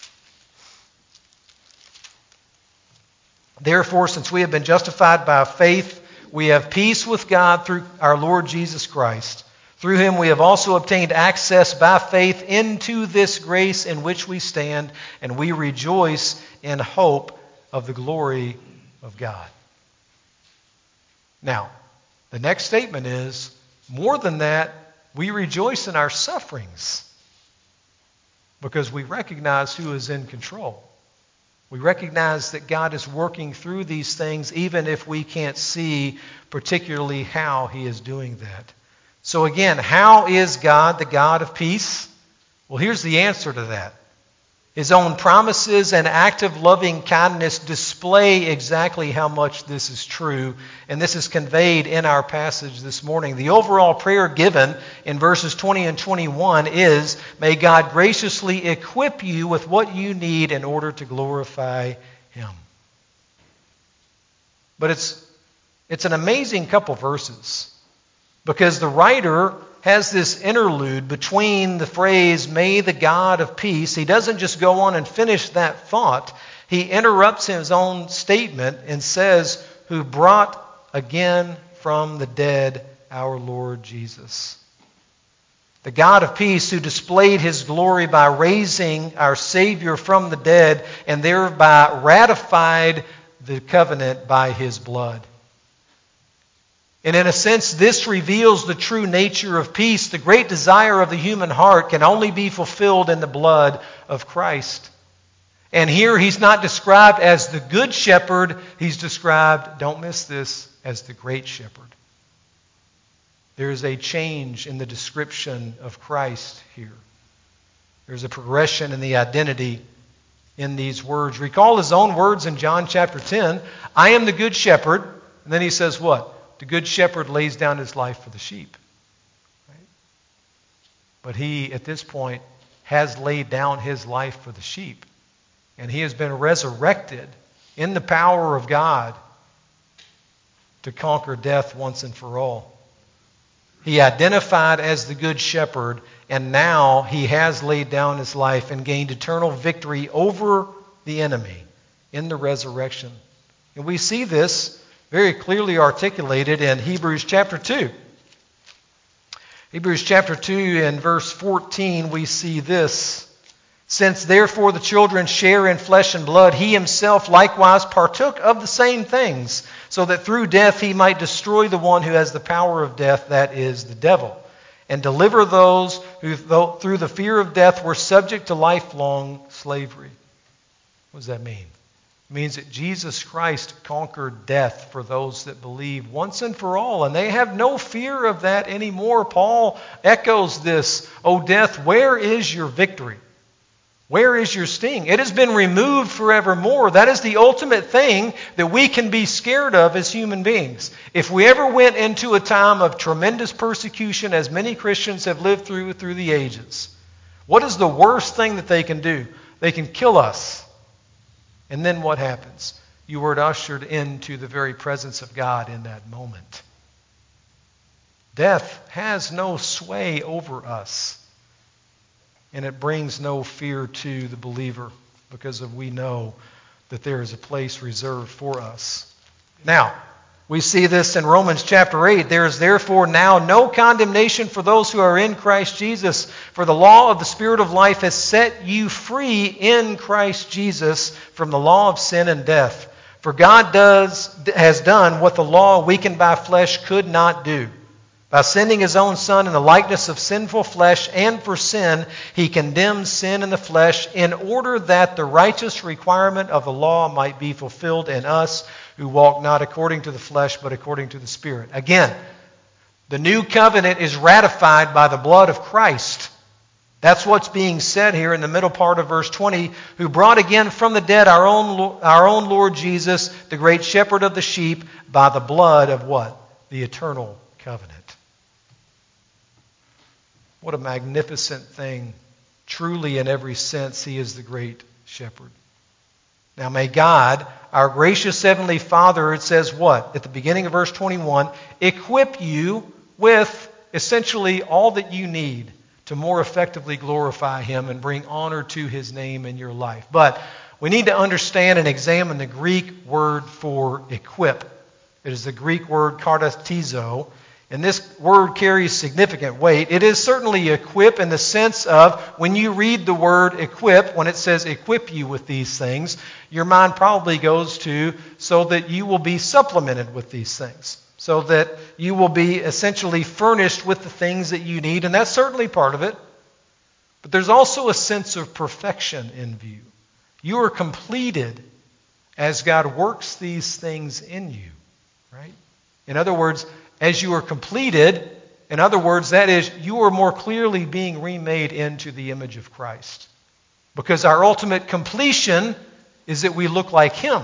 Therefore, since we have been justified by faith, we have peace with God through our Lord Jesus Christ. Through him we have also obtained access by faith into this grace in which we stand, and we rejoice in hope of the glory of God. Now, the next statement is, more than that, we rejoice in our sufferings because we recognize who is in control. We recognize that God is working through these things even if we can't see particularly how he is doing that. So again, how is God the God of peace? Well, here's the answer to that. His own promises and active loving kindness display exactly how much this is true, and this is conveyed in our passage this morning. The overall prayer given in verses twenty and twenty-one is, may God graciously equip you with what you need in order to glorify him. But it's, it's an amazing couple verses, because the writer has this interlude between the phrase, may the God of peace. He doesn't just go on and finish that thought. He interrupts his own statement and says, who brought again from the dead our Lord Jesus. The God of peace who displayed his glory by raising our Savior from the dead and thereby ratified the covenant by his blood. And in a sense, this reveals the true nature of peace. The great desire of the human heart can only be fulfilled in the blood of Christ. And here he's not described as the good shepherd. He's described, don't miss this, as the great shepherd. There is a change in the description of Christ here. There's a progression in the identity in these words. Recall his own words in John chapter ten. I am the good shepherd. And then he says what? The good shepherd lays down his life for the sheep. Right? But he, at this point, has laid down his life for the sheep. And he has been resurrected in the power of God to conquer death once and for all. He identified as the good shepherd, and now he has laid down his life and gained eternal victory over the enemy in the resurrection. And we see this very clearly articulated in Hebrews chapter two. Hebrews chapter two and verse fourteen, we see this. Since therefore the children share in flesh and blood, he himself likewise partook of the same things, so that through death he might destroy the one who has the power of death, that is, the devil, and deliver those who through the fear of death were subject to lifelong slavery. What does that mean? It means that Jesus Christ conquered death for those that believe once and for all, and they have no fear of that anymore. Paul echoes this, O death, where is your victory? Where is your sting? It has been removed forevermore. That is the ultimate thing that we can be scared of as human beings. If we ever went into a time of tremendous persecution, as many Christians have lived through through the ages, what is the worst thing that they can do? They can kill us. And then what happens? You were ushered into the very presence of God in that moment. Death has no sway over us. And it brings no fear to the believer because of we know that there is a place reserved for us. Now, we see this in Romans chapter eight. There is therefore now no condemnation for those who are in Christ Jesus. For the law of the Spirit of life has set you free in Christ Jesus from the law of sin and death. For God does has done what the law weakened by flesh could not do. By sending his own Son in the likeness of sinful flesh, and for sin, he condemned sin in the flesh in order that the righteous requirement of the law might be fulfilled in us who walk not according to the flesh, but according to the Spirit. Again, the new covenant is ratified by the blood of Christ. That's what's being said here in the middle part of verse twenty, who brought again from the dead our own, our own Lord Jesus, the great shepherd of the sheep, by the blood of what? The eternal covenant. What a magnificent thing. Truly, in every sense, he is the great shepherd. Now, may God, our gracious Heavenly Father, it says what? At the beginning of verse twenty-one, equip you with essentially all that you need to more effectively glorify him and bring honor to his name in your life. But we need to understand and examine the Greek word for equip. It is the Greek word kartizo. And this word carries significant weight. It is certainly equip in the sense of when you read the word equip, when it says equip you with these things, your mind probably goes to so that you will be supplemented with these things. So that you will be essentially furnished with the things that you need. And that's certainly part of it. But there's also a sense of perfection in view. You are completed as God works these things in you. Right? In other words, as you are completed, in other words, that is, you are more clearly being remade into the image of Christ. Because our ultimate completion is that we look like him.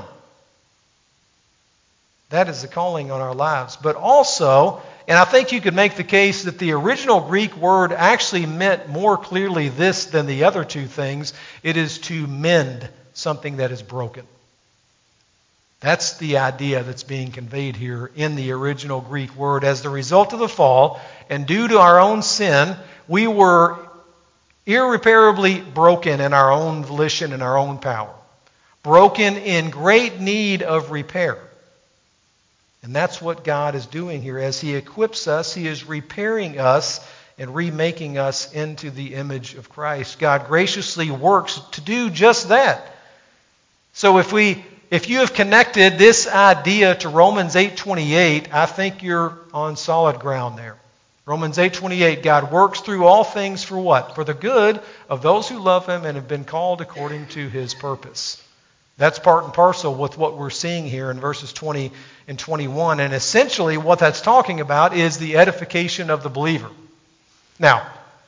That is the calling on our lives. But also, and I think you could make the case that the original Greek word actually meant more clearly this than the other two things. It is to mend something that is broken. That's the idea that's being conveyed here in the original Greek word. As the result of the fall, and due to our own sin, we were irreparably broken in our own volition and our own power. Broken in great need of repair. And that's what God is doing here. As he equips us, he is repairing us and remaking us into the image of Christ. God graciously works to do just that. So if we If you have connected this idea to Romans eight twenty-eight, I think you're on solid ground there. Romans eight twenty-eight, God works through all things for what? For the good of those who love him and have been called according to his purpose. That's part and parcel with what we're seeing here in verses twenty and twenty-one. And essentially what that's talking about is the edification of the believer. Now,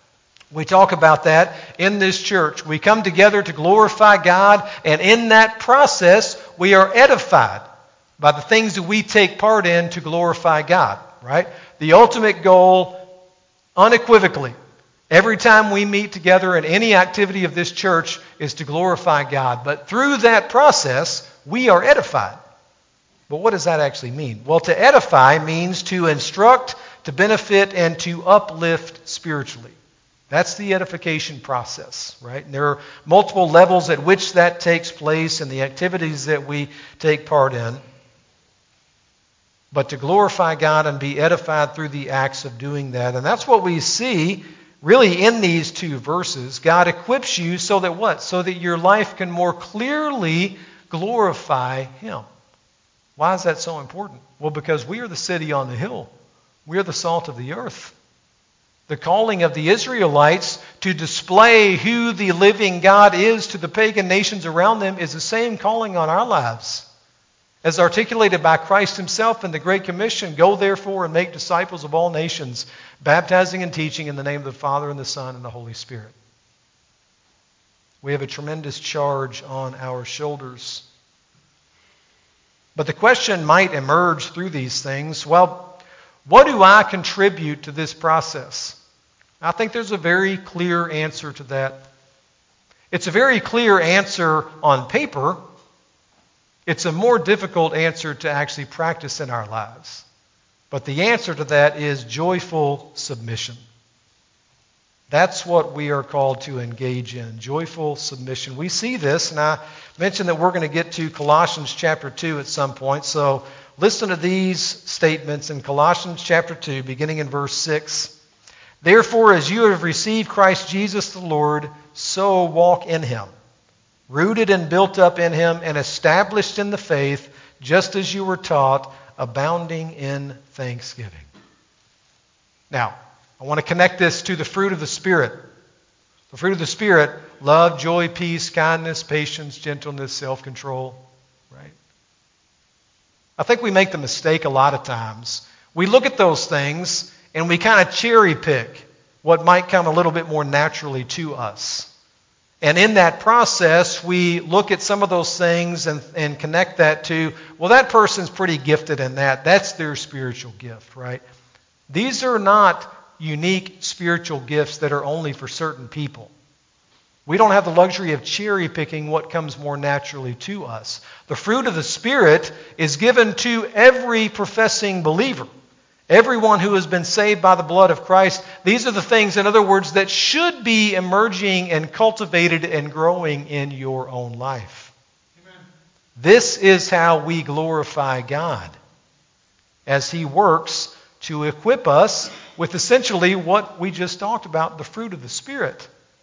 We talk about that in this church. We come together to glorify God, and in that process, we are edified by the things that we take part in to glorify God, right? The ultimate goal, unequivocally, every time we meet together in any activity of this church is to glorify God. But through that process, we are edified. But what does that actually mean? Well, to edify means to instruct, to benefit, and to uplift spiritually. That's the edification process, right? And there are multiple levels at which that takes place and the activities that we take part in. But to glorify God and be edified through the acts of doing that. And that's what we see really in these two verses. God equips you so that what? So that your life can more clearly glorify Him. Why is that so important? Well, because we are the city on the hill. We are the salt of the earth. The calling of the Israelites to display who the living God is to the pagan nations around them is the same calling on our lives. As articulated by Christ Himself in the Great Commission, go therefore and make disciples of all nations, baptizing and teaching in the name of the Father and the Son and the Holy Spirit. We have a tremendous charge on our shoulders. But the question might emerge through these things, well, what do I contribute to this process? I think there's a very clear answer to that. It's a very clear answer on paper. It's a more difficult answer to actually practice in our lives. But the answer to that is joyful submission. That's what we are called to engage in, joyful submission. We see this, and I mentioned that we're going to get to Colossians chapter two at some point. So listen to these statements in Colossians chapter two, beginning in verse six. Therefore, as you have received Christ Jesus the Lord, so walk in Him, rooted and built up in Him and established in the faith, just as you were taught, abounding in thanksgiving. Now, I want to connect this to the fruit of the Spirit. The fruit of the Spirit, love, joy, peace, kindness, patience, gentleness, self-control, right? I think we make the mistake a lot of times. We look at those things and we kind of cherry pick what might come a little bit more naturally to us. And in that process, we look at some of those things and, and connect that to, well, that person's pretty gifted in that. That's their spiritual gift, right? These are not unique spiritual gifts that are only for certain people. We don't have the luxury of cherry picking what comes more naturally to us. The fruit of the Spirit is given to every professing believer. Everyone who has been saved by the blood of Christ. These are the things, in other words, that should be emerging and cultivated and growing in your own life. Amen. This is how we glorify God, as He works to equip us with essentially what we just talked about, the fruit of the Spirit.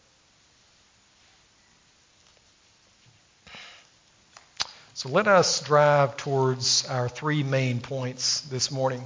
So let us drive towards our three main points this morning.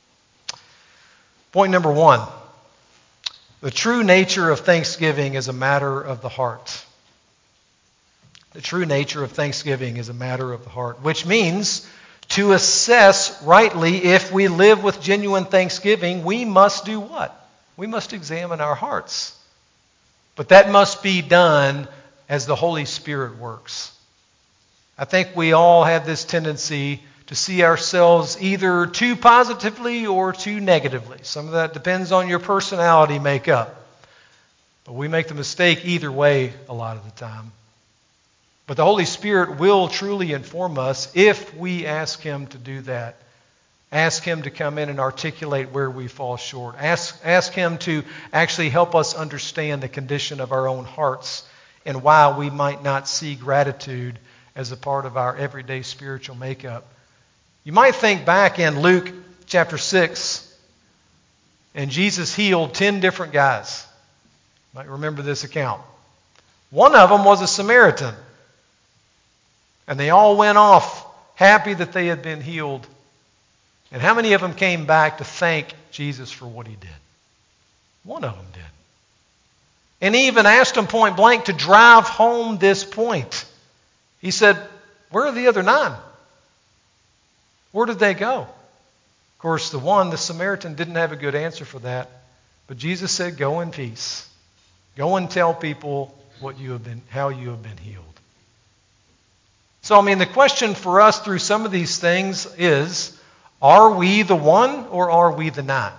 Point number one, the true nature of thanksgiving is a matter of the heart. The true nature of thanksgiving is a matter of the heart, which means to assess rightly if we live with genuine thanksgiving, we must do what? We must examine our hearts. But that must be done as the Holy Spirit works. I think we all have this tendency to see ourselves either too positively or too negatively. Some of that depends on your personality makeup. But we make the mistake either way a lot of the time. But the Holy Spirit will truly inform us if we ask Him to do that. Ask Him to come in and articulate where we fall short. Ask, ask Him to actually help us understand the condition of our own hearts and why we might not see gratitude as a part of our everyday spiritual makeup. You might think back in Luke chapter six, and Jesus healed ten different guys. You might remember this account. One of them was a Samaritan. And they all went off happy that they had been healed. And how many of them came back to thank Jesus for what He did? One of them did. And He even asked them point blank to drive home this point. He said, where are the other nine? Where did they go? Of course, the one, the Samaritan, didn't have a good answer for that. But Jesus said, go in peace. Go and tell people what you have been, how you have been healed. So, I mean, the question for us through some of these things is, are we the one or are we the nine?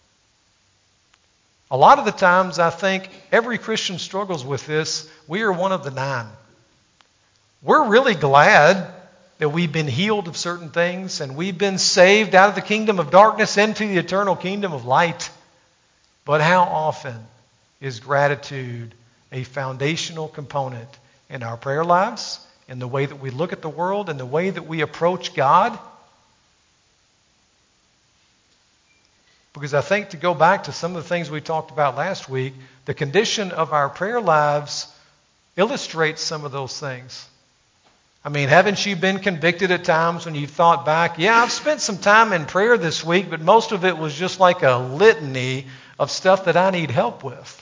A lot of the times, I think every Christian struggles with this. We are one of the nine. We're really glad that we've been healed of certain things and we've been saved out of the kingdom of darkness into the eternal kingdom of light. But how often is gratitude a foundational component in our prayer lives, in the way that we look at the world, in the way that we approach God? Because I think, to go back to some of the things we talked about last week, the condition of our prayer lives illustrates some of those things. I mean, haven't you been convicted at times when you've thought back, yeah, I've spent some time in prayer this week, but most of it was just like a litany of stuff that I need help with.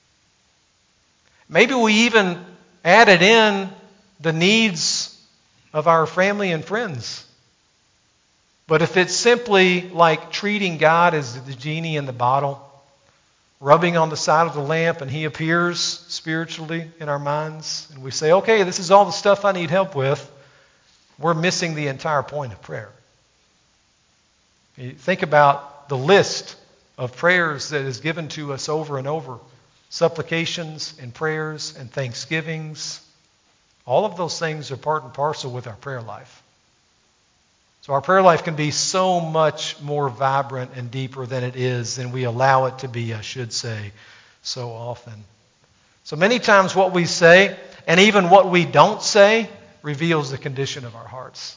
Maybe we even added in the needs of our family and friends. But if it's simply like treating God as the genie in the bottle, rubbing on the side of the lamp and he appears spiritually in our minds, and we say, okay, this is all the stuff I need help with, we're missing the entire point of prayer. You think about the list of prayers that is given to us over and over. Supplications and prayers and thanksgivings. All of those things are part and parcel with our prayer life. So our prayer life can be so much more vibrant and deeper than it is, than we allow it to be, I should say, so often. So many times what we say, and even what we don't say, reveals the condition of our hearts.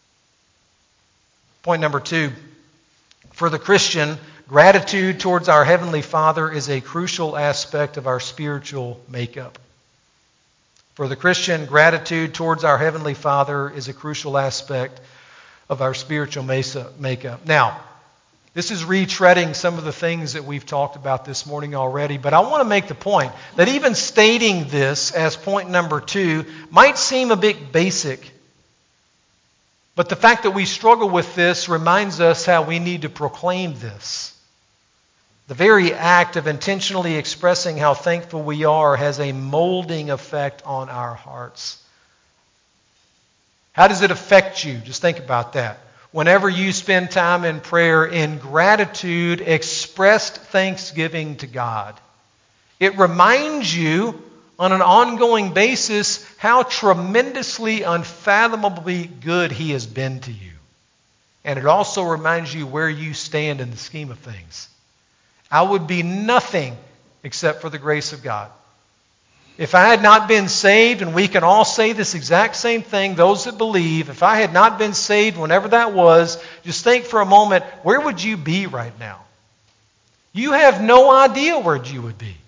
Point number two. For the Christian, gratitude towards our Heavenly Father is a crucial aspect of our spiritual makeup. For the Christian, gratitude towards our Heavenly Father is a crucial aspect of our spiritual makeup. Now, this is retreading some of the things that we've talked about this morning already, but I want to make the point that even stating this as point number two might seem a bit basic. But the fact that we struggle with this reminds us how we need to proclaim this. The very act of intentionally expressing how thankful we are has a molding effect on our hearts. How does it affect you? Just think about that. Whenever you spend time in prayer in gratitude, expressed thanksgiving to God, it reminds you on an ongoing basis how tremendously, unfathomably good He has been to you. And it also reminds you where you stand in the scheme of things. I would be nothing except for the grace of God. If I had not been saved, and we can all say this exact same thing, those that believe, if I had not been saved whenever that was, just think for a moment, where would you be right now? You have no idea where you would be.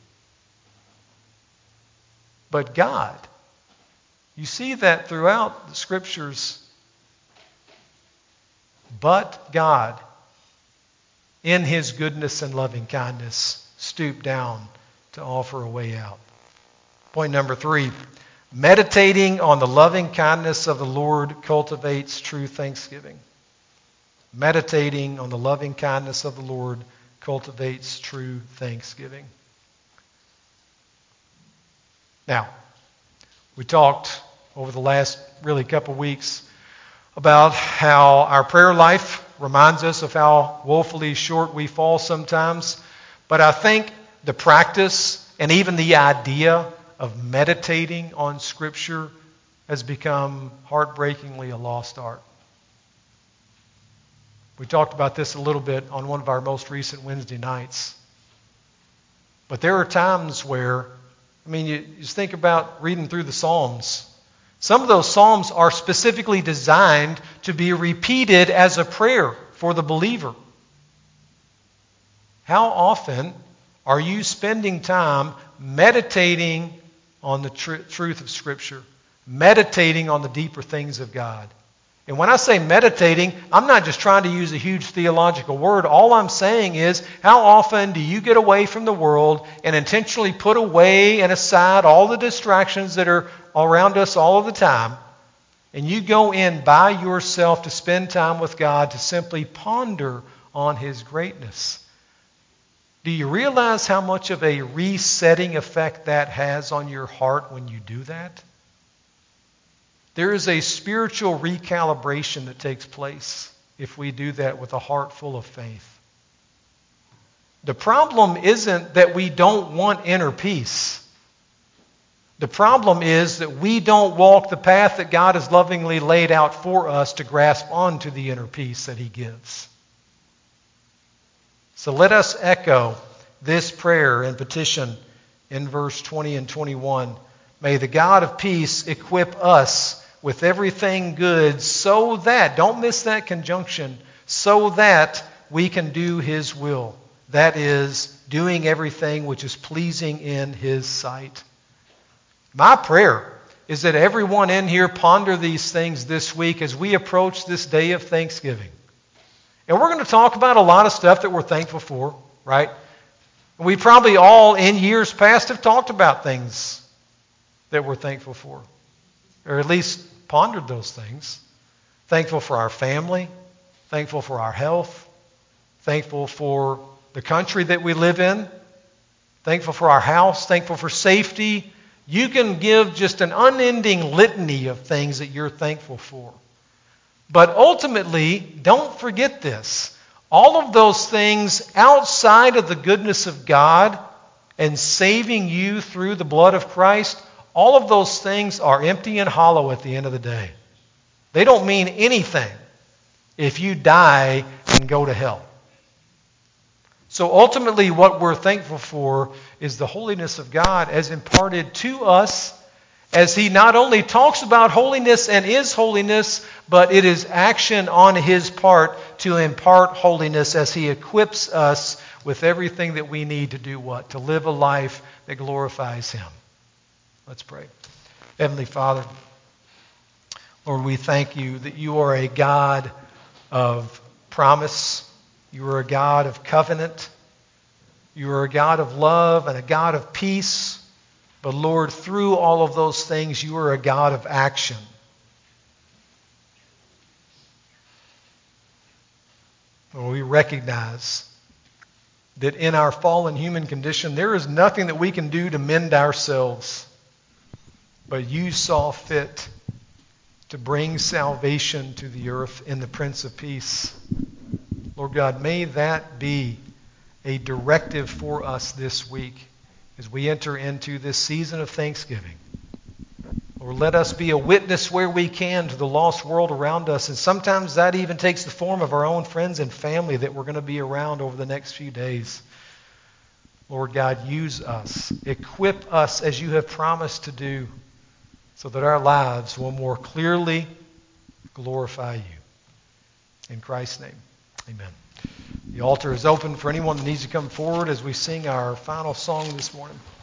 But God, you see that throughout the Scriptures. But God, in His goodness and loving kindness, stooped down to offer a way out. Point number three, meditating on the loving kindness of the Lord cultivates true thanksgiving. Meditating on the loving kindness of the Lord cultivates true thanksgiving. Now, we talked over the last really couple weeks about how our prayer life reminds us of how woefully short we fall sometimes. But I think the practice and even the idea of meditating on Scripture has become heartbreakingly a lost art. We talked about this a little bit on one of our most recent Wednesday nights. But there are times where, I mean, you just think about reading through the Psalms. Some of those Psalms are specifically designed to be repeated as a prayer for the believer. How often are you spending time meditating on the tr- truth of Scripture, meditating on the deeper things of God? And when I say meditating, I'm not just trying to use a huge theological word. All I'm saying is, how often do you get away from the world and intentionally put away and aside all the distractions that are around us all of the time, and you go in by yourself to spend time with God to simply ponder on His greatness? Do you realize how much of a resetting effect that has on your heart when you do that? There is a spiritual recalibration that takes place if we do that with a heart full of faith. The problem isn't that we don't want inner peace. The problem is that we don't walk the path that God has lovingly laid out for us to grasp onto the inner peace that He gives. So let us echo this prayer and petition in verse twenty and twenty-one. May the God of peace equip us with everything good so that, don't miss that conjunction, so that we can do His will. That is, doing everything which is pleasing in His sight. My prayer is that everyone in here ponder these things this week as we approach this day of Thanksgiving. And we're going to talk about a lot of stuff that we're thankful for, right? We probably all in years past have talked about things that we're thankful for, or at least pondered those things. Thankful for our family, thankful for our health, thankful for the country that we live in, thankful for our house, thankful for safety. You can give just an unending litany of things that you're thankful for. But ultimately, don't forget this. All of those things outside of the goodness of God and saving you through the blood of Christ, all of those things are empty and hollow at the end of the day. They don't mean anything if you die and go to hell. So ultimately what we're thankful for is the holiness of God as imparted to us, as He not only talks about holiness and is holiness, but it is action on His part to impart holiness as He equips us with everything that we need to do what? To live a life that glorifies Him. Let's pray. Heavenly Father, Lord, we thank You that You are a God of promise. You are a God of covenant. You are a God of love and a God of peace. But Lord, through all of those things, You are a God of action. Lord, we recognize that in our fallen human condition, there is nothing that we can do to mend ourselves. But You saw fit to bring salvation to the earth in the Prince of Peace. Lord God, may that be a directive for us this week as we enter into this season of Thanksgiving. Lord, let us be a witness where we can to the lost world around us. And sometimes that even takes the form of our own friends and family that we're going to be around over the next few days. Lord God, use us. Equip us as You have promised to do, so that our lives will more clearly glorify You. In Christ's name, amen. The altar is open for anyone that needs to come forward as we sing our final song this morning.